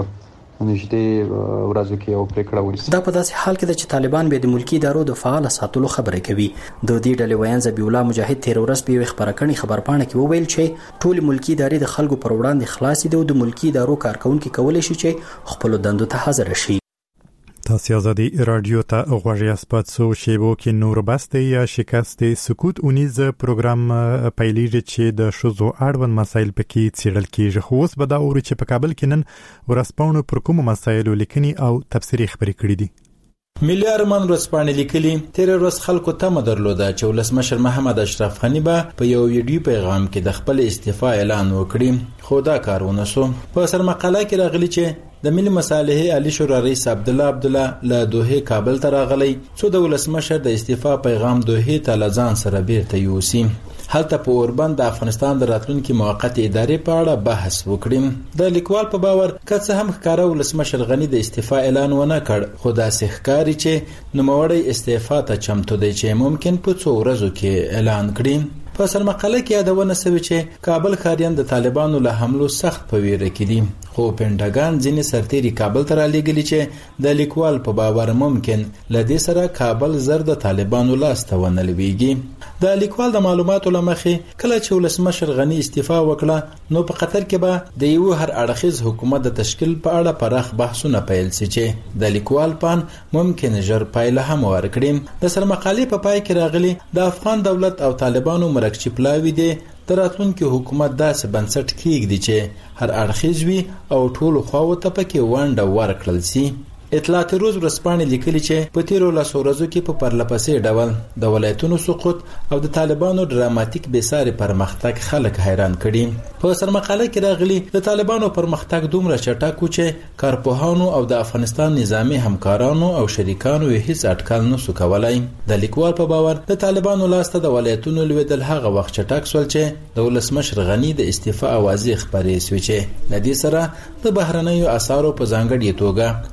نږدې ورځو کې یو پریکړه ونیسي. دا په داسې حال کې ده چې طالبان به د ملکی ادارو د فعال ساتلو خبره کوي. د دې ډلې ویان ذبیح الله مجاهد تیر ورځ په یو خبرکړنې خبرپاڼه کې وویل چې ټول ملکی ادارې د خلکو پر وړاندې خلاص دي او د ملکی ادارو کارکونکو کولی شي چې خپل دندو ته حاضر شي. تاسو ازادي رادیو ته غوږی اسپات سو شیبو کې نور بسته یا شکست سکوت اونیز پروګرام پیلیږي چې د شوزو اړوند مسایل پکې څیړل کیږي. خو اوس به دا اوري چې په کابل کې نن ورسپاونو پر کوم مسایلو لیکني او تفسیری خبرې کړې دي. ملي ارمان ورځپاڼې لیکلي تیر ورځ خلکو تمه درلوده چې ولسمشر محمد اشرف غنی به په یو ویډیو پیغام کې د خپل استعفا اعلان وکړي، خو دا کار ونه شو. په سرمقاله کې راغلي چې د ملي مصالحې علي شورا رئیس عبد الله عبد الله له دوحه کابل ته راغلی څو د ولسمشر د استعفا پیغام دوحه ته لځان سره بیرته یوسي. هلته په اوربند د افغانستان د راتلونکي موقت ادارې په اړه بحث وکړي. د لیکوال په باور کڅ هم ښکارا ولسمشر غنی د استعفا اعلان ونه کړ، خو دا ښکاري چې نوموړی استعفا ته چمتو دی چې ممکن په څو ورځو کې اعلان کړي. په سرمقاله کې یادونه شوې چې کابل ښاریان د طالبانو له حملو سخت په ویره کې دي، خو پینټاګان ځینې سرتیري کابل ته رالیږلي چې د لیکوال په باور ممکن لدې سره کابل زر د طالبانو لاس ته ونه لويږي. د لیکوال د معلوماتو لمخې کله چې ولسمشر غنی استعفا وکړه نو په قطر کې به د یو هر اړخیز حکومت د تشکیل په اړه پراخ بحثونه پیل شي چې د لیکوال پان ممکن ژر پایله هم ورکړي. د سرمقالې په پای کې راغلي د افغان دولت او طالبانو مرکچ پلاوی دي د راتلونکي حکومت داسې بنسټ کېږدي چې هر اړخیز وي او ټول خواو ته پکې ونډه ورکړل شي. اطلاعات روز ورځپاڼې لیکلي چې په تیرو لسو ورځو کې په پرلپسې ډول د ولایتونو سقوط او د طالبانو ډراماتیک بېساري پرمختګ خلک حیران کړي. په سرمقاله کې راغلي د طالبانو پرمختګ دومره چټک و چې کارپوهانو او د افغانستان نظامی همکارانو او شریکانو یې هیڅ اټکل نسو کولای. د لیکوال په باور د طالبانو لاسته د ولایتونو لویدل هغه وخت چټک سول چې د ولسمشر غنی د استعفا اوازې خبرې شوې چې د دې سره د بهرنیو اسعارو په ځانګړي توګه د ډالر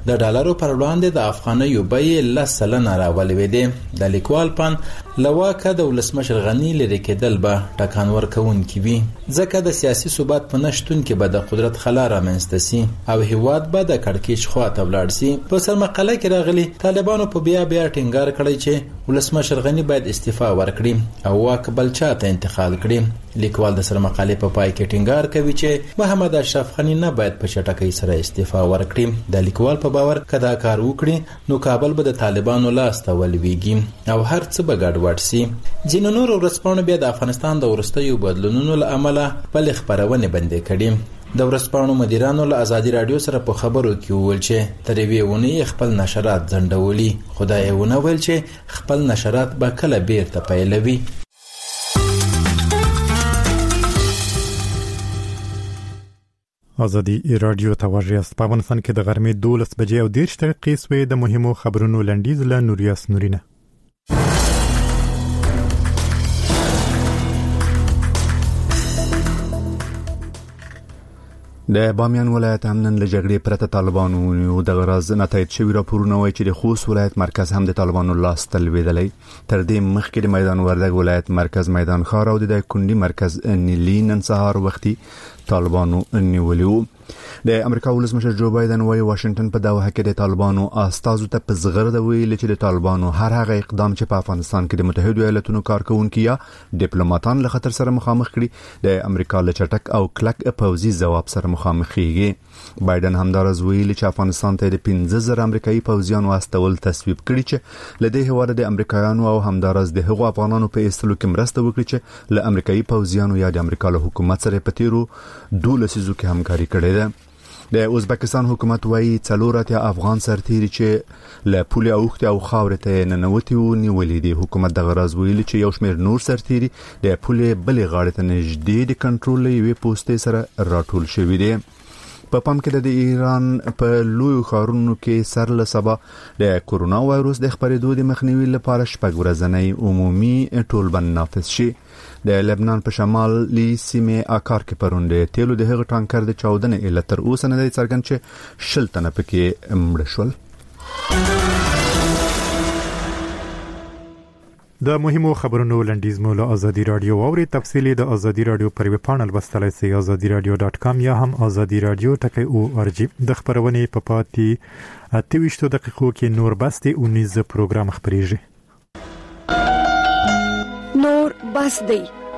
چارو پر وړاندې د افغانیو بیې لس سلنه راولوېدې. د لیکوال پان لواکه د ولسمشر غنی لري کېدل به ټکان ورکوونکي وي، ځکه د سیاسي ثبات په نشتون کې به د قدرت خلا رامنځته سي او هیواد به د کړکېچ خواته ولاړ سي. په سرمقاله کې راغلي طالبانو په بیا بیا ټینګار کړی چې ولسمشر غنی باید استعفا ورکړي او واک بل چاته انتقال کړي. لیکوال د سرمقالې په پای کې ټینګار کوي چې محمد اشرف غنی نه باید په چټکۍ سره استعفا ورکړي. د لیکوال په باور کدا کار وکړي نو کابل به د طالبانو لاس ته ولويږي او هر څه به ګډوډ سي. ځینو نور ورځپاڼو بیا د افغانستان د وروستیو بدلونونو له امله بل خبرونه بندې کړي. د ورځپاڼو مدیرانو له ازادي رادیو سره په خبرو کې وویل چې تر یوې ونې خپل نشرات ځنډولي، خدای ونه ویل چې خپل نشرات به کله بیرته پیلوي. ازادي رادیو توجه است. په افغانستان کې د غرمې دولس بجې او دېرش دقیقې سوې. د مهمو خبرونو لنډیز له نوریاس نورینه. د بامیان ولایت هم نن له جګړې پرته طالبانو د غرض نتایج شوي راپورونه وایي چې د خوست ولایت مرکز هم د طالبانو لاس ته لوېدلی. تر دې مخکې د میدان وردګ ولایت مرکز میدان ښار او د دایکنډي مرکز نیلي نن سهار وختي طالبانو نیولي وو. د امریکا ولسمشر جو بایدن وايي واشنگټن په دغه حق د طالبانو استازو ته په زغرده ویل چې د طالبانو هر هغه اقدام چې په افغانستان کې د متحده ایالاتونو کارکونکو یا ډیپلوماټان له خطر سره مخامخ کړي د امریکا له چټک او کلک پوځي ځواب سره مخامخ کیږي. بایدن همدارز ویل چې افغانستان ته د پنځه زره امریکایي پوځیانو استول تصویب کړي چې له دې هواره د امریکایانو او همدارز د هغو افغانانو په ایستلو کې مرسته وکړي چې له امریکایي پوځیانو یا د امریکا له حکومت سره په تیرو دولسیزو کې همکاري کړې ده. د ازبکستان حکومت وايي څلور اتیا افغان سرتیري چې له پولې اوښتې او خاورې ته ننوتي وو نیولي دي. حکومت دغه راز ویلي چې یو شمېر نور سرتیري د پولې بلې غاړې ته نږدې د کنټرول له یوې پوستې سره راټول شوي دي. په پام کې د ایران په لویو ښارونو کې سر له سبا د کورونا وایروس د خپرېدو د مخنیوي لپاره شپږ ورځنی عمومي ټولبند نافذ شي. د لبنان په شمالي سیمې اکار کې پرون د تیلو د هغه ټانکر د چاودنې علت تر اوسه نه دی څرګند چې شل تنه پکې مړه شول. د مهمو خبرونو لنډیز مو له ازادي رادیو اوري. تفصیلی د ازادي رادیو پر ویب پاڼل لوستلای شئ ازادي رادیو ډاټ کام یا هم ازادي رادیو ټکی او ار جی. د خبرونې په پاتې اته ویشت دقیقو کې نور بستي اونیز پروګرام خبريږي. نور بس دی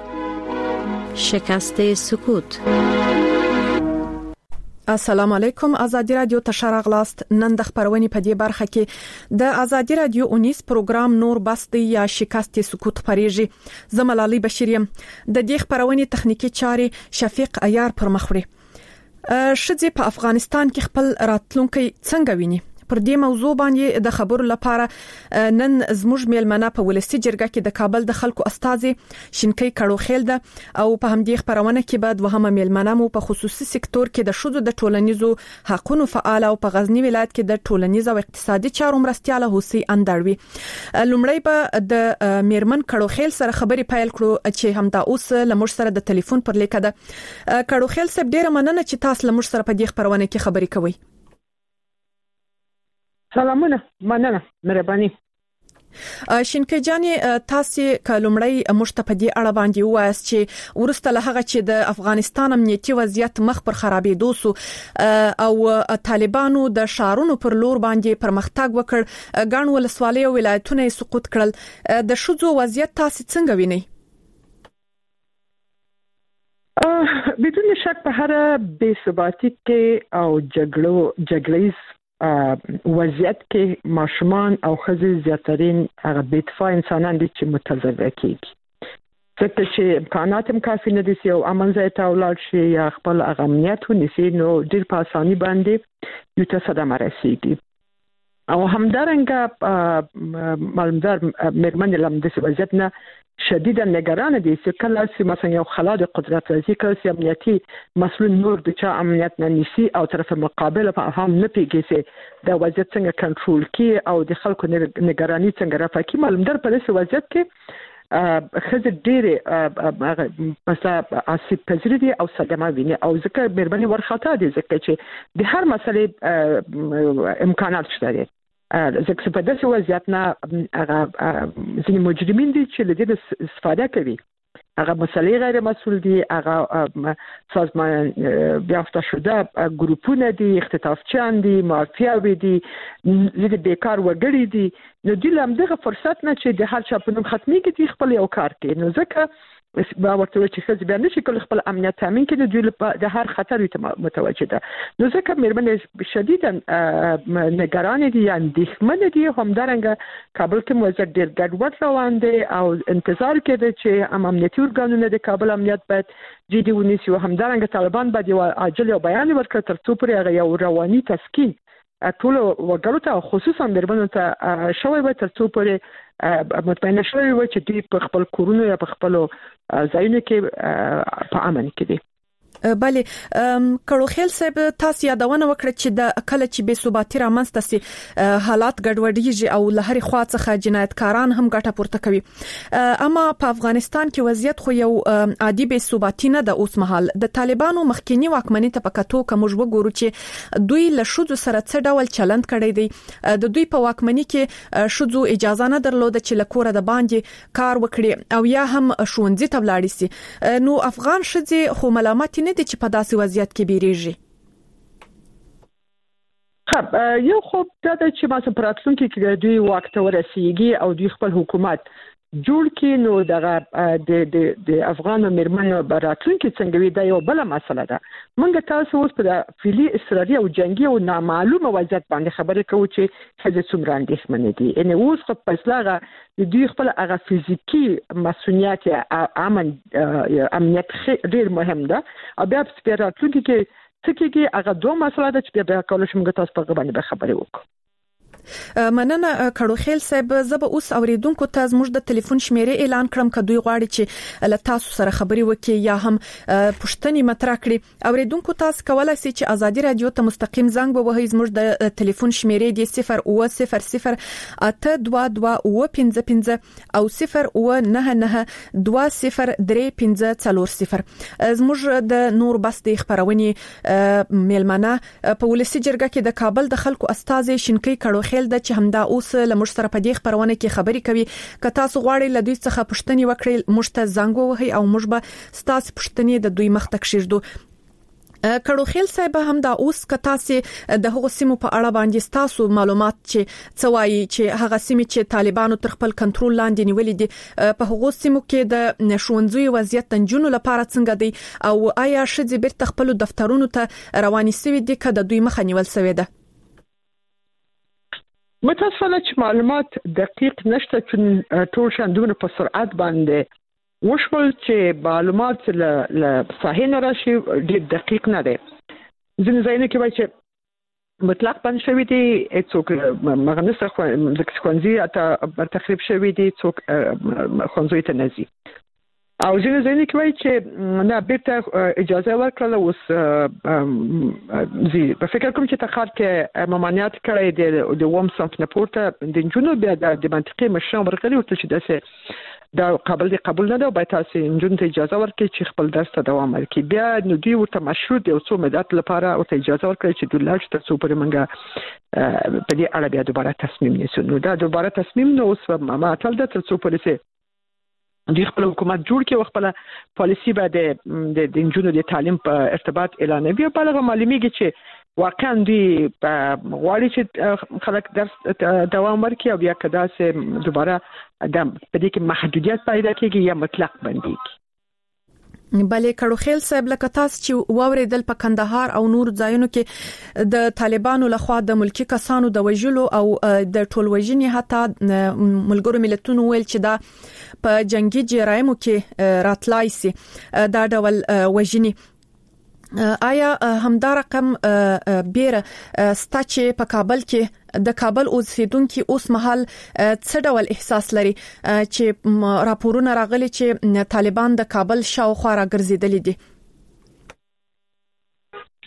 شکست سکوت. السلام علیکم. ازادي رادیو تشاره غلاست. نن د خبرونې په دې برخه کې د ازادي رادیو اونیس پروګرام نور بس دی یا شکست سکوت خبريږي. زملالي بشریم د دې خبرونې تخنیکی چاري شفیق عیار پر مخ وړي. شذې په افغانستان کې خپل راتلونکي څنګه ویني؟ پر دې موضوع باندې د خبرو لپاره نن زموږ میلمنه په ولسی جرګه کې د کابل د خلکو استاذي شینکۍ کړوخیل ده او په همدې خبرونه کې بعد وهمه میلمنه مو په خصوصي سکتور کې د شذو د ټولنیزو حقوقو فعال او په غزنی ولایت کې د ټولنیز او اقتصادي چارو مرستياله هوسي اندړوي. لومړی به د میرمن کړوخیل سره خبري پیل کړو چې همدا اوس لمر سره د ټلیفون پر لیکه ده. کړوخیل سب ډیره مننه چې تاسو لمر سره په دې خبرونه کې خبري کوي. سلامونه، مننه، مهرباني. شینکۍ جانې تاسو کلمړی مشتپدي اړه باندې وایست چې ورسته له هغه چې د افغانستان امنیتي وضعیت مخ پر خرابېدو سو او طالبانو د شارونو پر لور باندې پرمختګ وکړ، ګڼ ولسوالۍ او ولایتونه سقوط کړل. د شذو وضعیت تاسو څنګه وینئ؟ بدون شک په هر بې ثباتی کې او جګړو جګړیز وضعیت کې ماشومان او ښځې زیاترین هغه بې دفاع انسانان دي چې متضرر کیږي، ځکه چې امکانات هم کافي نه دي چې امن ځای ته ولاړ شي یا خپل امنیت ونیسي، نو ډېر په اساني باندې یو ته صدمه رسیږي. او همدارنګه معلومدار مېرمنې له همداسې وضعیت نه شدیدا نگران دي چې کله چې مثلا یو خلا د قدرت راځي، کله چې امنیتي مسؤل نور د چا امنیت نه نیسي او طرف مقابل په هم نه پیږي چې د وضعیت څنګه کنټرول کړي او د خلکو نگرانی څنګه رافع کړي. معلومدار په دې وضعیت کې خزه ډېر مثلا اسی پزری او صدمه ویني او ځکه مېرمنې ورخطا دي ځکه چې د هر مسلې امکانات شته. ځکه په داسې وضعیت نه هغه ځینې مجرمین دي چې له دې استفاده کوي. هغه مسلې غیر مسؤل دي، هغه سازمان یافته شده ګروپونه دي، اختطافچیان دي، مافیاوي دي، ځینې بیکار وګړي دي. نو دوی له همدغه فرصت نه چې د هر چا په نوم ختمېږي دوی خپل یو کار کوي. نو ځکه با ورته چې ښځې بیا نشي کولی خپل امنیت تامین کړي، دوی د هر خطر متوجه ده. نو ځکه مېرمنې شدیدا نگرانې دي یا اندېښمنې دي. همدارنګه کابل کې وضعیت ډېر ګډوډ روان دی او انتظار کوي چې هم امنیتي ارګانونه د کابل امنیت باید جدي ونیسي او همدارنګه طالبان باید یو عاجل یو بیان ورکړي تر څو پورې هغه یو رواني تسکین ټول وګړو ته خصوصا مېرمنو ته شوی وي تر څو پورې مطمئنه شوی وي چې دوی په خپل کورونو یا په خپل ځایونو کې په امن کې دي. بله کړو خیل صاحب تاسو یادونه وکړه چې د کله چې بې ثباتی رامنځته سي حالات ګډوډیږي او له هرې خوا څخه جنایتکاران هم ګټه پورته کوي. اما په افغانستان کې وضعیت خو یو عادي بې ثباتی نه د اوس مهال د طالبانو مخکینی واکمنۍ ته پکاتو کوم وګورو چې دوی له شذو سره څه ډول چلند کړی دی. د دوی په واکمنۍ کې شذو اجازه نه درلوده چې له کوره د باندې کار وکړي او یا هم ښوونځي ته ولاړ شي. نو افغان شذې خو ملامت نه دي چې په داسې وضعیت کې بیریږي. خب یو خوب دا چې ما سره پراتلونکي کې دوی وخت ورسیږي او دوی خپل حکومت جوړ کړي، نو دغه د د د افغان مېرمنو براتلونکي څنګه وي دا یو بل مسله ده. موږ تاسو اوس په فعلی استراتیژي او جنگي او نامعلومه وضعیت باندې خبرې کوو چې څه څومره اندېښمنې دي. ان اوس په فیصله د دوی خپل هغه فزیکی مسؤلیت امن امنیت ډېر مهم ده. او بیا په راتلونکي کې څه کېږي هغه دوه مسله ده چې بیا کولای شم موږ تاسو په باندې خبرې وکړو. مننه کړو خیل صاحب. زب اوس اوریدونکو ته زموږ د ټلیفون شمیرې اعلان کړم که دوی غواړي چې له تاسو سره خبرې وکړي یا هم پوښتنې مطرح کړي. اوریدونکو تاسو کولای شئ چې ازادي رادیو ته مستقیم زنګ ووهئ. زموږ د ټلیفون شمیرې دی صفر اوه صفر صفر اته دوه دوه اوه پنځه پنځه او صفر اوه نه نه دوه صفر درې پنځه څلور صفر. زموږ د نور بس د خبرونې میلمنه په ولسی جرګه کې د کابل د خلکو استازي شینکی کړو خیل د چې همدا اوس لمر سره په دې خبرونه کې خبري کوي. که تاسو غواړئ له دوی څخه پوښتنې وکړئ موږ ته زنګ ووهئ او موږ به ستاسو پوښتنې د دوی مخ ته کښیږدو. کړو خیل صاحب همدا اوس که تاسو د هغو سیمو په اړه باندې تاسو معلومات چې څه وایي چې هغه سیمې چې طالبانو تر خپل کنټرول لاندې نیولې دي په هغو سیمو کې د ښوونځیو وضعیت د نجونو لپاره څنګه دی او آیا ښځې بیرته خپل دفترونو ته روانې سوي دي که د دوی مخه نیول سوې ده؟ متاسفانه چې معلومات دقیق نشته چې ټول شاندونه په سرعت باندې وشول چې معلومات له صحیح نه راشي ډېر دقیق نه دی. ځینې ځایونه کې وایي چې مطلق بند شوي دي، څوک مغنسه ښوونځي اته تخریب شوي دي، څوک ښوونځیو ته نه ځي. او ځینې ځایونه کې وایي چې نه بیرته اجازه ورکړله اوس ځي. په فکر کوم چې تخار کې ممانعت کړی دی د اووم صنف نه پورته د نجونو بیا د منطقې مشران ورغلي ورته چې داسې دا قابل دی قبول نه ده او باید تاسو نجونو ته اجازه ورکړي چې خپل درس ته دوام ورکړي. بیا نو دوی ورته مشروط یو څو مدت لپاره ورته اجازه ورکړي چې دوی لاړ شي تر څو پورې موږ په دې اړه بیا دوباره تصمیم نیسو. نو دا دوباره تصمیم نو اوس معطل ده تر څو پورې دوی خپل حکومت جوړ کړي او خپل پالیسي باندې د نجونو د تعلیم په ارتباط اعلانوي. په هغه معلومیږي چې واقعا دوی غواړي چې خلک درس دوام ورکړي او بیا کدا سه دوباره د په دې کې محدودیت پیدا کیږي یا مطلق بنديږي. بلې کړو خیل صاحب لکه تاسو چې واوریدل په کندهار او نور ځایونو کې د طالبانو لخوا د ملکی کسانو د وژلو او د ټولوژنې حتی ملګرو ملتونو ویل چې دا په جنگي جرایمو کې راتلای سي دا ډول وژنې. آیا همدا رقم بیره ستا چې په کابل کې د کابل اوسیدونکو اوس مهال څه ډول احساس لري چې راپورونه راغلي چې طالبان د کابل شاوخوا راګرځیدلي دي؟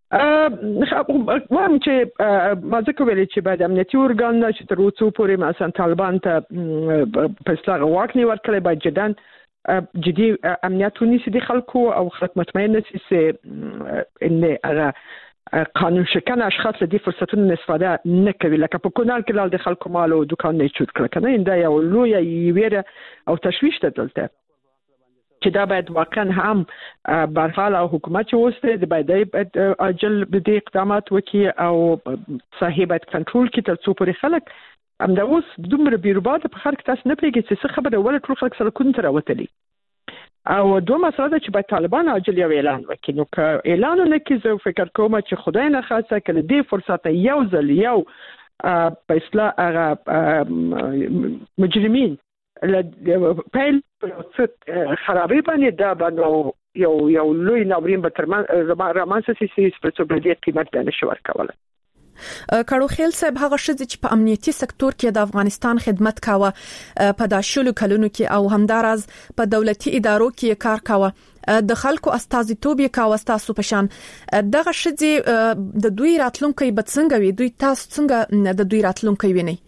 وایم چې ما ځکه ویلي چې باید امنیتي ارګان چې تر اوسه پورې مثلا طالبان ته په اصلاح واک نه ورکړي باید جداً جدي امنیت ونیسي د خلکو او خلک مطمئن نشي چې ان هغه قانون شکن اشخاص لدی فرصتونو استفاده نه کوي لکه په کونال کې لال د خلکو مال او دکان نه چوت کړ کنه دا یو لوی ویره او تشویش ته دلته چې دا باید واقعا هم برحال او حکومت چې اوسه د باید اجل د اقدامات وکي او صاحب کنټرول کې تر څو پورې خلک ام دا اوس دومره بیروباده په خلک تاسو نه پیږي چې څه خبره ولا ټول خلک سره کون تر وتلی او دوه مسله ده چې باید طالبان اجل یو اعلان وکړي نو که اعلان نه کوي زه فکر کوم چې خدای نه خاصه کله دې فرصت یو ځل یو په اصلاح هغه مجرمین پیل خرابې باندې دا باندې یو یو لوی ناورین به ترمان رامانس سي سي په څو بلدي قیمت نه شو ورکوله کړو خیل صاحب هغه شذ چې په امنیتي سکتور کې د افغانستان خدمت کاوه په داشلو کلونو کې او همدارز په دولتي ادارو کې کار کاوه د خلکو استازیتوب یې کاوه تاسو په شان دغه شذ د دوی راتلونکو به څنګه وي دوی تاسو څنګه د دوی راتلونکو ویني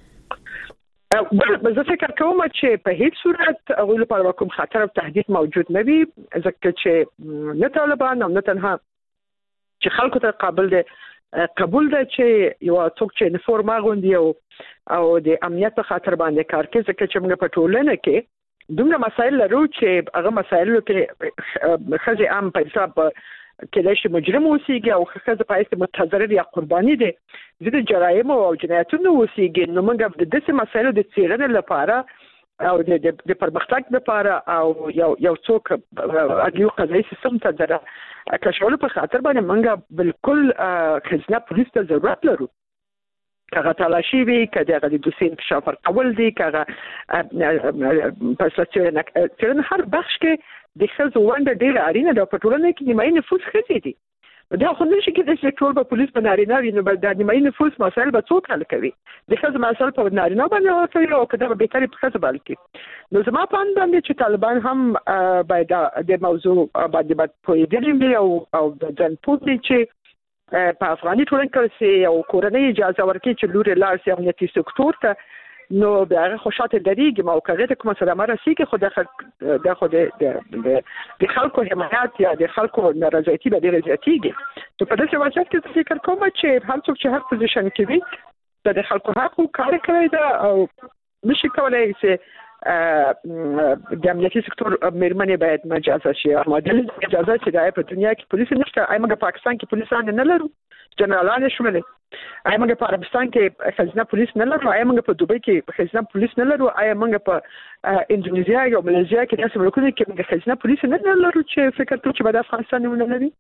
زه فکر کوم چې په هیڅ صورت هغه لپاره کوم خطر او تهدید موجود نه وي ځکه چې نه طالبان او نه تنها چې خلکو ته قابل دي قبول ده چې یو څوک چې انفورم غوندي او او د امنیت په خاطر باندې کار کوي ځکه چې موږ په ټولنه کې دومره مسایل لرو چې هغه مسایل کې خزي عام په حساب کې د مجرم اوسېږي او خزه په اساس متضرر یا قرباني دي د جرایم او جنایتونو اوسېږي نو موږ د دې مسایلو د څیړنې لپاره او د د پرمختګ لپاره او یو یو څوک اګیو قضایي سیستم ته دره کښول په خاطر باندې موږ بالکل خزنه پولیس ته ضرورت لرو کغه تلاشي وی کده غدي دوسین شافر کول دي کغه پسلچره نه هر بخش کې د خزو ونده ډیر اړینه ده په ټولنه کې نیمه نفوس خزي دي دا خو نشي کېدای چې ټول په پولیس باندې اړینه وي نو د نیمه نفوس مسایل به څوک حل کوي د خزو مسایل په اړینه باندې ورته او کده به تر په خزو باندې نو زما په اند باندې چې طالبان هم باید د موضوع باندې باید پوهیدلی او او د ځن پوهې چې په افغاني ټولنه کې یو کورنۍ اجازه ورکړي چې لوري لار سي امنیتي سکتور ته نو بیا خوشاته دریږي مو کغه ته کوم سره مرسي کې خو د خو د د خلکو حمایت یا د خلکو نارضایتي به ډیره زیاتېږي نو په دې وجه کې فکر کوم چې هر څوک چې هر پوزیشن کې وي د خلکو حق کار کوي دا او نشي کولای چې د امنیتي سکتور مېرمنې باید مجازه شي او مدل اجازه چې د په دنیا کې پولیس نشته ایمګه پاکستان کې پولیسان نه لرو جنرالان شمولې ایمګه په عربستان کې خزانه پولیس نه لرو ایمګه په دوبۍ کې خزانه پولیس نه لرو ایمګه په انډونیزیا او ماليزیا کې تاسو ملکونه کې خزانه پولیس نه لرو چې فکر کوم چې په افغانستان نه لري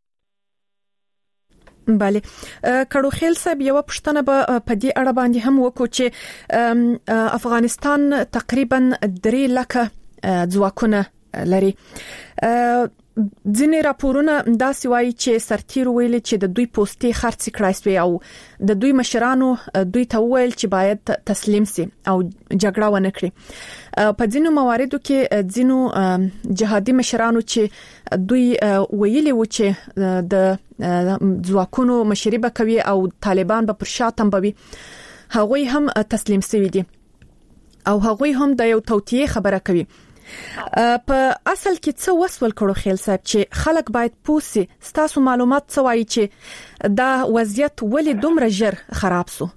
بله کړو خیل صاحب یو پښتنه به په دې اړه باندې هم وکړو چې افغانستان تقریبا درې لکه ځواکونه لري ځینې راپورونه دا سوي چې سرتیر ویلي چې د دوی پوسټي خرڅ کړای شوی او د دوی مشرانو دوی ته ویل چې باید تسلیم سي او جګړه ونه کړي په ځینو مواردو کې ځینو جهادي مشرانو چې دوی ویلي و چې د ځواکونو مشري به کوي او طالبان به پر شاتم بوي هغوی هم تسلیم شوی دي او هغوی هم د یو توطئه خبره کوي په اصل کې څه وسول کړو خیل صاحب چې خلک باید پوسي ستاسو معلومات څه وایي چې دا وضعیت ولې دومره ژر خراب سو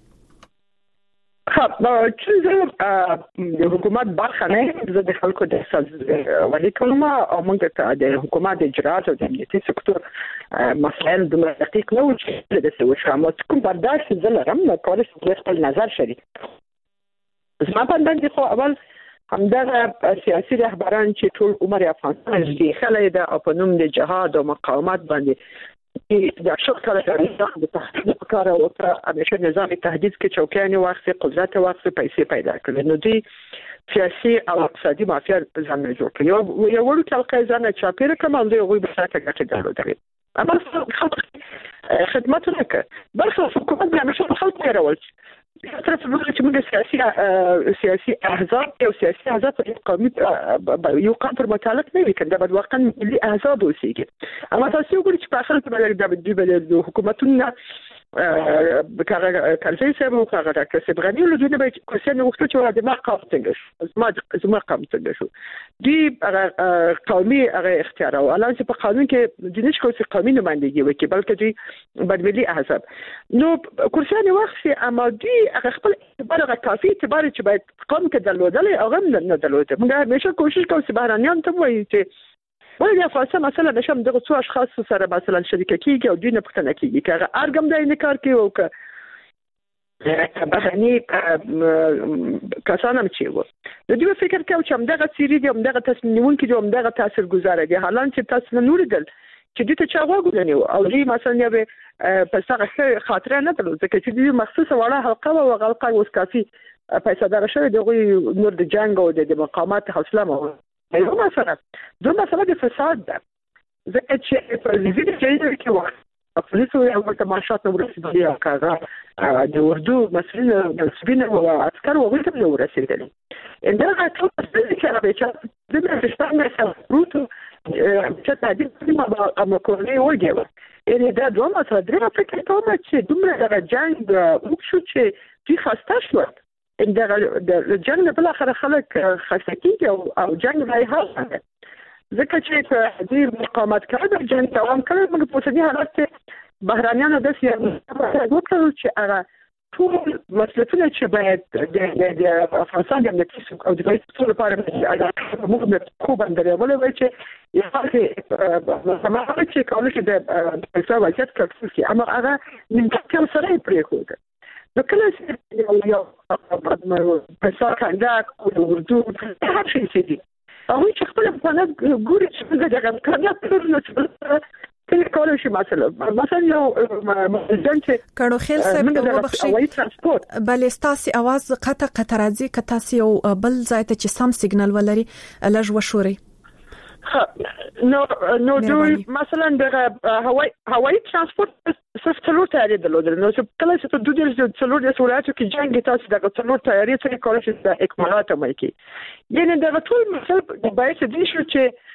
خب چې د حکومت برخه نه زه د خلکو د ولې کومه او موږ ته د حکومت اجرات او د امنیتي سکتور مسایل د دقیق نه و چې د څه شامل کوم برداشت زلرم نو کولای شم خپل نظر شریک زما په اند خو اول همدغه سیاسي رهبران چې ټول عمر افغانستان کې خلای ده او په نوم د جهاد او مقاومت باندې د شکل د تحقیق لپاره او تر همیشه نظام تهدید کې چوکیان واخلي قدرت واخلي پیسې پیدا کړي نو دی سیاسي او اقتصادي مافیا ځان جوړ کړي یو یو ورته تلقي ځان چاپیره کوم دی غوي به ساته ګټه درلودي اما خدمت نه کوي بلکې حکومت به همیشه خلک پیرول طرف موږ چې موږ سیاسي سیاسي احزاب او سیاسي احزاب په قومي یو قام پر متعلق نه وي کنده بل واقعا ملي احزاب اوسېږي اما تاسو وګورئ چې په اخر کې د د حکومتونو کاغه کارځي سره کاغه راکړه چې بغنی له دوی به کوشش وکړي چې د ما قام څنګه شو ما زما قام څنګه شو دی قومي هغه اختیار او الان چې په قانون کې د نش کوم قومي نمائندګي وکړي بلکې دی بدملي احزاب نو کوشش وکړي اما دی هغه خپل اعتبار هغه کافي اعتبار چې باید قوم کې درلودل هغه نه درلوده موږ همیشه کوشش کوو چې بهرانيان ته وایي چې ولې افغانستان مثلا نشم دغه څو اشخاص سره مثلا شریک کیږي او دوی نه پښتنه کیږي که ارګم د انکار کوي او که بهرني کسان هم چې وو د دې فکر کوي چې همدغه سری دي همدغه تصمیم نیونکي دي همدغه تاثیرګذار دي حالان چې تاسو نه نوریدل چې دې ته چا وګورنیو او دې مثلا یو په څنګه خاطر نه درلود ځکه چې دې مخصوصه وړه حلقه او غلقه اوس کافي پیسې دغه شوی دغه نور د جنگ او د مقامات حوصله مو یو مثلا دوه مسله د فساد ده ځکه چې په دې کې کې وخت پولیسو یو ورته مارشات نو ورسېدلی او کاغه د اردو مسلمان د سپین او عسكر وغوړي ته نو ورسېدلی انده ټول څه چې هغه چې د پاکستان سره روتو چې تاسو ما ما کولی وګورئ ان دا دوه مسله درې فکر کوم چې دومره د جنگ وکړو چې دوی خسته شو ان دا د جنگ په اخر خلک خسته کیږي او جنگ راي حل ځکه چې په دې مقاومت کړه د جنگ دوام کړه موږ په دې حالت کې بهرانيانو د سیاسي وکړو چې هغه ټول مسلکونه چې باید د افغانستان د امنیتي او د ټول لپاره موږ د خو باندې ولې وایي چې یو څه سمه چې کولای شي د پیسو وضعیت کړو اما هغه نیمګړتیا سره پرې کوي نو کله چې یو پیسې کانداک او اردو هر شي چې دي هغه چې خپل په نظر ګوري چې دغه کانداک پرونه چې کولای شي مثلا مثلا یو مزنت کړو خیل صاحب ته وبخښي بل استاسي اواز قطع قطع راځي که تاسو یو بل ځای ته چې سم سیګنال ولري لږ وشوري نو نو دوی مثلا د هواي هواي ترانسپورت صرف څلور تیارې درلودل نو چې کله چې د دوی د څلور د ولایتو کې جنگ تاسو د څلور تیارې څخه کولای شي د اکمالات مې کې یعنی د ټول مثلا د باید دې شو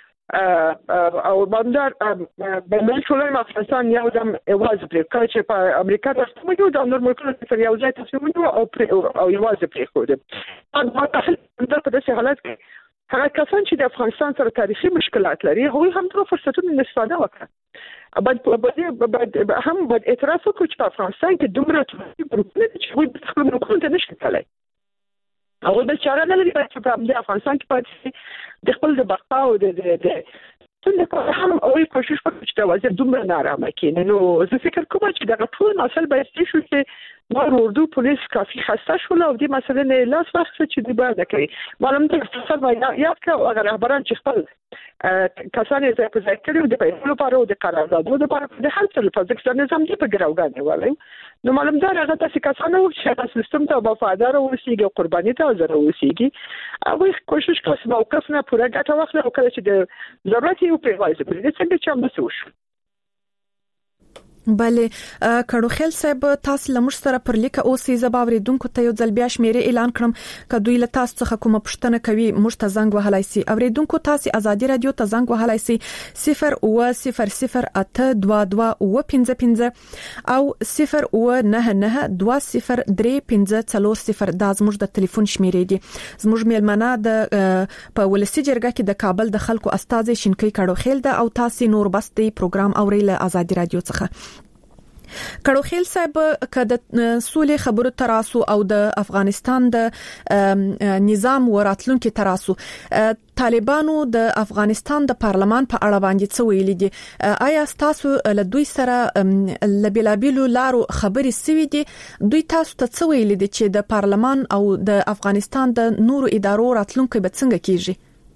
چې او باندې په مل ټول افغانستان یو دم اواز پرې کړ چې په امریکا تاسو موږ د نور ملکونو سره یو ځای تاسو موږ او او اواز پرې خو دې ما تاسو په داسې حالت کې هغه کسان چې د افغانستان سره تاریخي مشکلات لري هغوی هم د فرصتونو استفاده وکړه بعد هم بعد اعتراف وکړو چې په افغانستان کې دومره ټولنیز ګروپونه دي چې هغوی په خپل ملکونو ته نشي تللی هغوی بل چاره نه لري چې په افغانستان کې پاتې د خپل د بقا او د څنګه هم هغوی کوشش وکړي چې د وضعیت دومره نارامه کړي نو زه فکر کوم چې دغه ټول مسایل باید شي چې نور اردو پولیس کافي خسته شول او دې مسله نه لاس وخت چې دی باید کوي معلوم ده چې څه یاد کا اگر رهبران چې خپل کسان یې په ځای کړو د پیسو لپاره او د قراردادونو لپاره د حل څه لپاره ځکه نظام دی په ګراوګان ولای نو معلوم ده هغه تاسو کسان او چې سیستم ته وفادار اوسېږي قرباني ته زره اوسېږي او کوشش کوي چې موقف نه پوره ګټه واخلي او کله چې د ضرورت یو پیغام په دې څنګه چې موږ وشو بله کړو خیل صاحب تاسو لمر سره پر لیکه اوسې زباوریدونکو ته یو ځل بیا شمیرې اعلان کړم ک دوی له تاسو څخه کومه پښتنه کوي موږ ته زنګ وهلای شي اوریدونکو تاسو ازادي رادیو ته زنګ وهلای شي صفر او صفر صفر اته دوه دوه او پنځه پنځه او صفر او نه نه دوه صفر درې پنځه څلور صفر دا زموږ د ټلیفون شمیرې دي زموږ میلمنه د په ولسی جرګه کې د کابل د خلکو استاد شینکی کړو خیل ده او تاسو نور بس دی پروګرام اوري له ازادي رادیو څخه کړو خیل صاحب کده سولې خبرو تراسو او د افغانستان د نظام وراتلونکو تراسو طالبانو د افغانستان د پارلمان په اړه باندې څه ویلي دي آیا تاسو له دوی سره لبلابلو لارو خبرې سوي دي دوی تاسو ته څه ویلي دي چې د پارلمان او د افغانستان د نورو ادارو راتلونکو به څنګه کیږي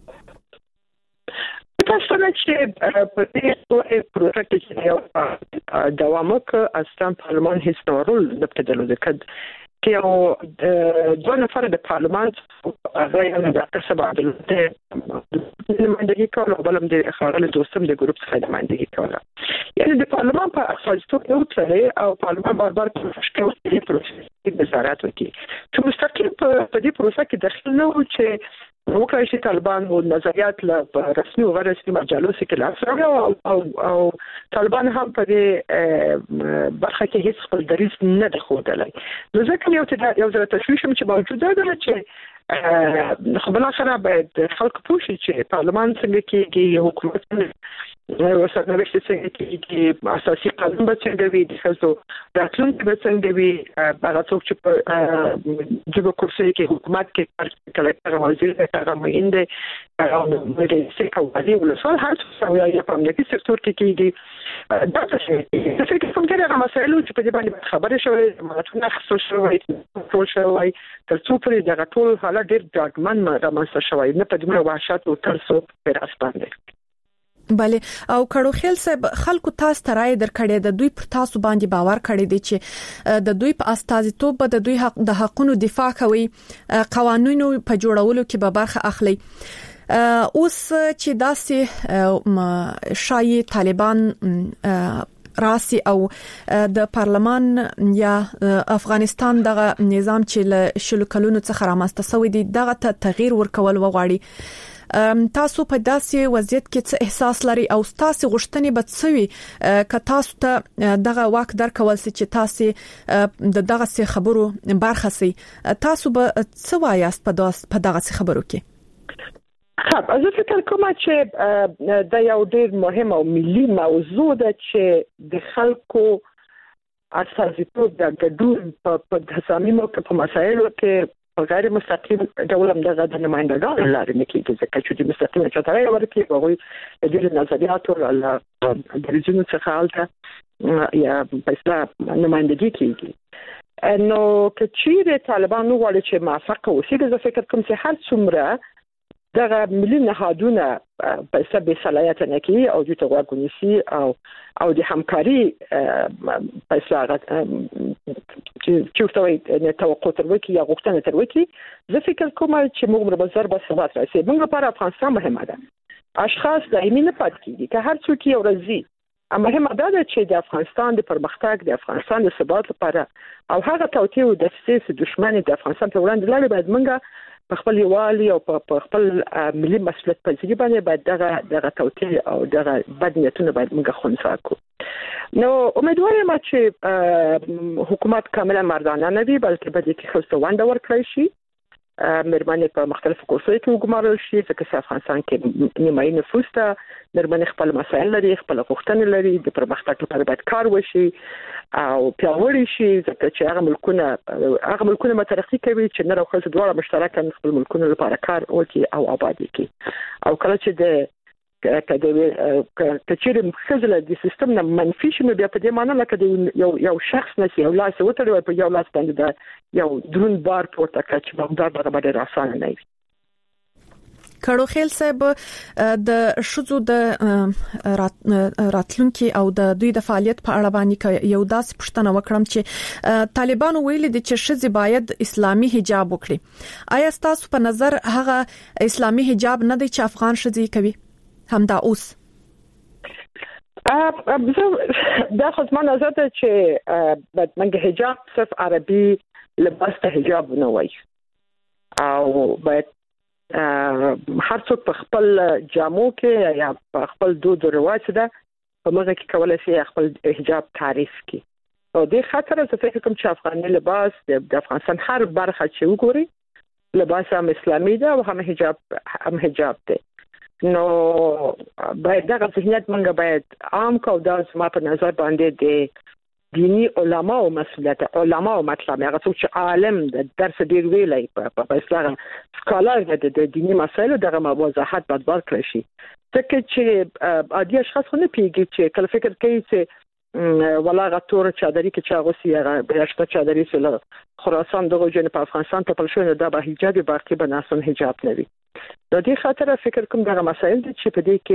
تاسو نه چې په دې پروژه کې یو دوام وکړ اصلا پارلمان هیڅ رول نه پدلو ځکه کې یو دوه نفر د پارلمان هغه یو د سبا د نمائندګي کوله بلم د خاغله دوستم د ګروپ څخه نمائندګي کوله یعنی د پارلمان په استازیتوب یو څه او پارلمان بار بار کوشش کوي چې پروسه وزارت وکړي چې مستقیم په دې پروسه کې داخل نه و چې وکړي چې طالبان او نظریات له رسمي او غیر رسمي مجالو کې لاسره او او او طالبان هم په دې برخه کې هیڅ خپل دریځ نه درلودلی نو ځکه یو ته یو ځل تشویش چې موجوده ده چې خو بل اخر باید خلک پوښي چې پارلمان څنګه کېږي حکومت وسره نوښت څنګه کېږي اساسي قانون به څنګه وي د خلکو راتلونکي به څنګه وي هغه څوک چې په جګو کرسي کې حکومت کې کله وزیر هغه مهنده او د سیکاوالي ولسوال هر څه یا په امنیتي سکتور کې کېږي دا څه چې فکر کوم چې هغه مسایلو چې په دې باندې خبرې شوې مالتونه خصوص شوې ټول شوې تر څو پرې دغه ټول حالت ډېر ډاډمن رامنځته شوی نه په دې وحشت او ترسو پر اسپانده بله او کړو خیل صاحب خلکو تاسو ترای درکړې د دوی پر تاسو باندې باور کړی دی چې د دوی په استازیتوب د دوی حق د حقونو دفاع کوي قوانینو په جوړولو کې به برخه اخلي اوس چې داسې شای طالبان راسي او د پارلمان یا افغانستان دغه نظام چې له شلو کلونو څخه رامنځته شوی دی دغه تغییر ورکول وغواړي تاسو په داسې وضعیت کې څه احساس لري او تاسو غوښتنې به څه وي که تاسو ته دغه واک درکول چې تاسو د دغه څه خبرو برخه سي تاسو به څه وایاست په دغه څه خبرو کې خب زه فکر کوم چې دا یو ډېر مهم او ملي موضوع ده چې د خلکو استازیتوب د ګډون په تصامیمو کې په مسایلو کې په غیر مستقیم ډول هم دغه د نمائندګانو لارې نه کېږي ځکه چې د مستقیم چوتره ورکړي هغوی د نظریاتو له دریځونو څخه هلته یا په اصطلاح نمائندګي کېږي نو که چیرې طالبان وغواړي چې موافقه وشي زه فکر کوم چې هر څومره دغه ملي نهادونه په سبب صلاحیت نه کوي او د توګونیسي او او د همکاري په اصطلاح چې څه نه توقع تر وکی یا غوښتنه تر وکی زه فکر کوم چې موږ به ضرب ثبات راسي موږ لپاره افغانستان مهمه ده اشخاص دایمي نه پات کیږي که هر څوک یو ورځي مهمه ده چې د افغانستان د پرمختګ د افغانستان د ثبات لپاره او هغه توطئه او د سیاسي دښمن د افغانستان په وړاندې لاري باید موږ په خپل یوالي او په خپل ملي مسؤلیت پذیری باندې باید دغه دغه توطئه او دغه بد نیتونه باید موږ خنثی کړو نو امیدوار یم چې حکومت کاملا مردانه نه وي بلکې به د خپل ونده ورکړي شي مرمنې په مختلفو کورسونو کې وګمارل شي ځکه چې افغانستان کې نیمایي نفوس ته مرمنې خپل مسایل لري خپل غوښتنې لري د پرمختګ لپاره باید کار وشي او پیاوړی شي ځکه چې هغه ملکونه هغه ملکونه مترقي کوي چې نه راخص دواړه مشترکاً خپل ملکونه لپاره کار وکړي او آباد کړي او کله چې د کچېرې خزله د سیستم نه منفي شنو بیا په دې معنی لکه یو یو شخص نشي یو لاس وتړي په یو لاس باندې دا یو درون بار پورته کچ په دا باندې راځي نه وي کړو خیل صاحب د شذو د راتلونکي او د دوی د فعالیت په اړه باندې یو داسې پوښتنه وکړم چې طالبان ویلي دي چې شذ باید اسلامي حجاب وکړي آیا تاسو په نظر هغه اسلامي حجاب نه دی چې افغان شذي کوي همدا اوس دا خو زما نظر ده چې باید موږ حجاب صرف عربي لباس ته حجاب نه وایي او باید هر څوک په خپل جامو کې یا په خپل دود او رواج ده په موږ کې کولای شي خپل حجاب تعریف کړي او د خاطر زه فکر کوم چې افغاني لباس د افغانستان هر برخه چې وګوري لباس هم اسلامي ده او هم حجاب هم حجاب ده نو باید دغه ذهنیت موږ باید عام کو دا زما په نظر باندې د دینی علما او مسؤلیت علما او مطلب هغه څوک چې عالم د درس ډیر ویلای په اصطلاح سکالر د دینی مسایلو دغه موضوعات باید ورکړي شي ځکه چې عادي اشخاص نه پیږي چې کله فکر کوي چې ولا غتور چادري کې چاغوسی هغه بیاشته چادري سره خراسان دغه جن په افغانستان ته پل شو نه د حجاب باقي بناسن حجاب نه وي د دې خاطر فکر کوم دغه مسایل چې په دې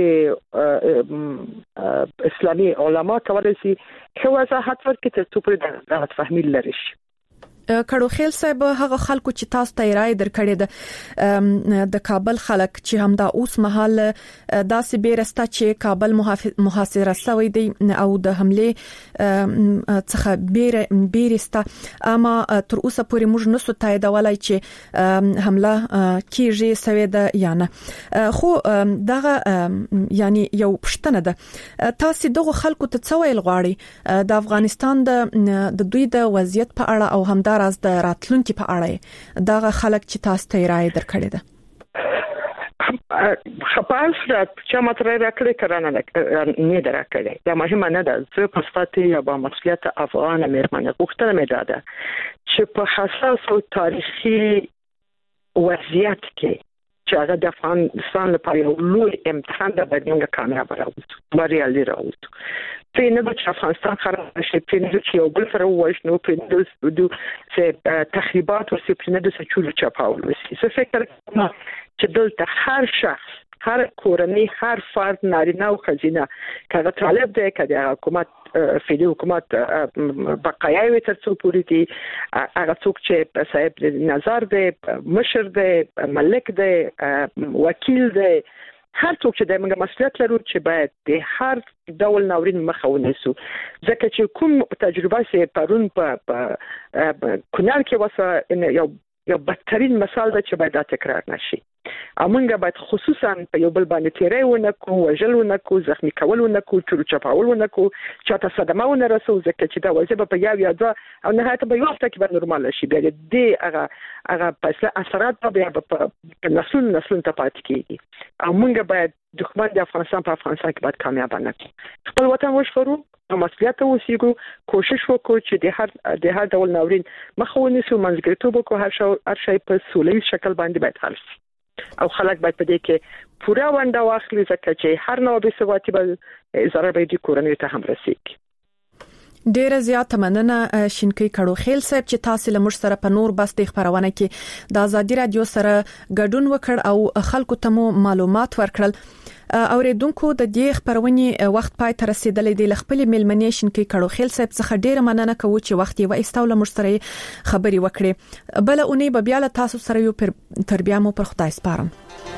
کې اسلامي علما کولای شي خو وضاحت ورکړي چې څه پر دغه فهمي لري شي کړو خیل صاحب هغه خلکو چې تاسو ته رائے درکړې ده د کابل خلک چې هم دا اوس مهال داسې بیرسته چې کابل محاصره شوی دی او د حمله څخه بیر بیرسته اما تر اوسه پورې موږ نسو تاییدولای چې حمله کیږي سوي ده یا نه خو دغه یعنی یو پښتنه ده تاسو دغه خلکو ته څه ویل غواړي د افغانستان د دوی د وضعیت په اړه او هم راز د راتلونکي په اړه دا خلک چې تاسو ته رائے درکړي ده خپل سره چې ماتره راکړي کرانه نه درکړي دا مهمه نه ده زه په صفاتي یا په مسؤلیت افغان مېرمنه غوښتنه مې ده چې په حساس او تاریخي وضعیت کې چې هغه د افغانستان لپاره یو لوی امتحان ده باید موږ کامیاب راوځو بریالي راوځو په نه د افغانستان خراب شي په نه چې یو بل سره وښنو په نه د چې تخریبات او سپرینه د سچولو چاپاول وسی څه فکر کوم چې دلته هر شخص هر کورنۍ هر فرد نارینه او ښځینه کله طالب دی کله حکومت فدرالي حکومت بقایاوي تر څو پوری دي هغه څوک چې صاحب نظر دی مشر دی ملک دی وکیل دی هر څوک چې د موږ مسؤلیت لرو چې باید د هر ډول ناورین مخه ونیسو ځکه چې کوم تجربه سي پرون په کونړ کې وسه یو یو بدترین مثال ده چې باید تکرار نشي امونګه باید خصوصا په یو بل باندې تیرې ونه کو وجل ونه کو زخمی کول ونه کو چورو چپاول ونه کو چاته صدمه ونه رسو ځکه چې دا وځي په یو یا دوه او نهایت به یو وخت کې به نورمال شي بیا دې هغه هغه پسله اثرات به په نسل نسل ته پات کیږي امونګه باید دښمن د افغانستان په افغانستان کې باید کامیاب نه کړي خپل وطن وشفرو او مسؤلیت اوسېګو کوشش وکړو چې د هر د هر ډول ناورین مخه ونیسو منځګړیتوب وکړو هر شی هر شی په سولې شکل باندې باید حل شي او خلک باید په دې کې پوره ونده واخلي ځکه چې هر نوع بې ثباتي به ضرر به د کورنۍ ته هم رسیږي ډیره زیاته مننه شینکی کړو خیل صاحب چې تاسو له موږ سره په نور بس د خبرونه کې د ازادي رادیو سره ګډون وکړ او خلکو ته مو معلومات ورکړل اوریدونکو د دې خبرونه وخت پای ته رسیدلې د خپل ملمنې شینکی کړو خیل صاحب څخه ډیره مننه کوم چې وخت یې وایستاو له موږ سره خبري وکړي بل اونې به بیا له تاسو سره یو تر بیا مو پر خدای سپارم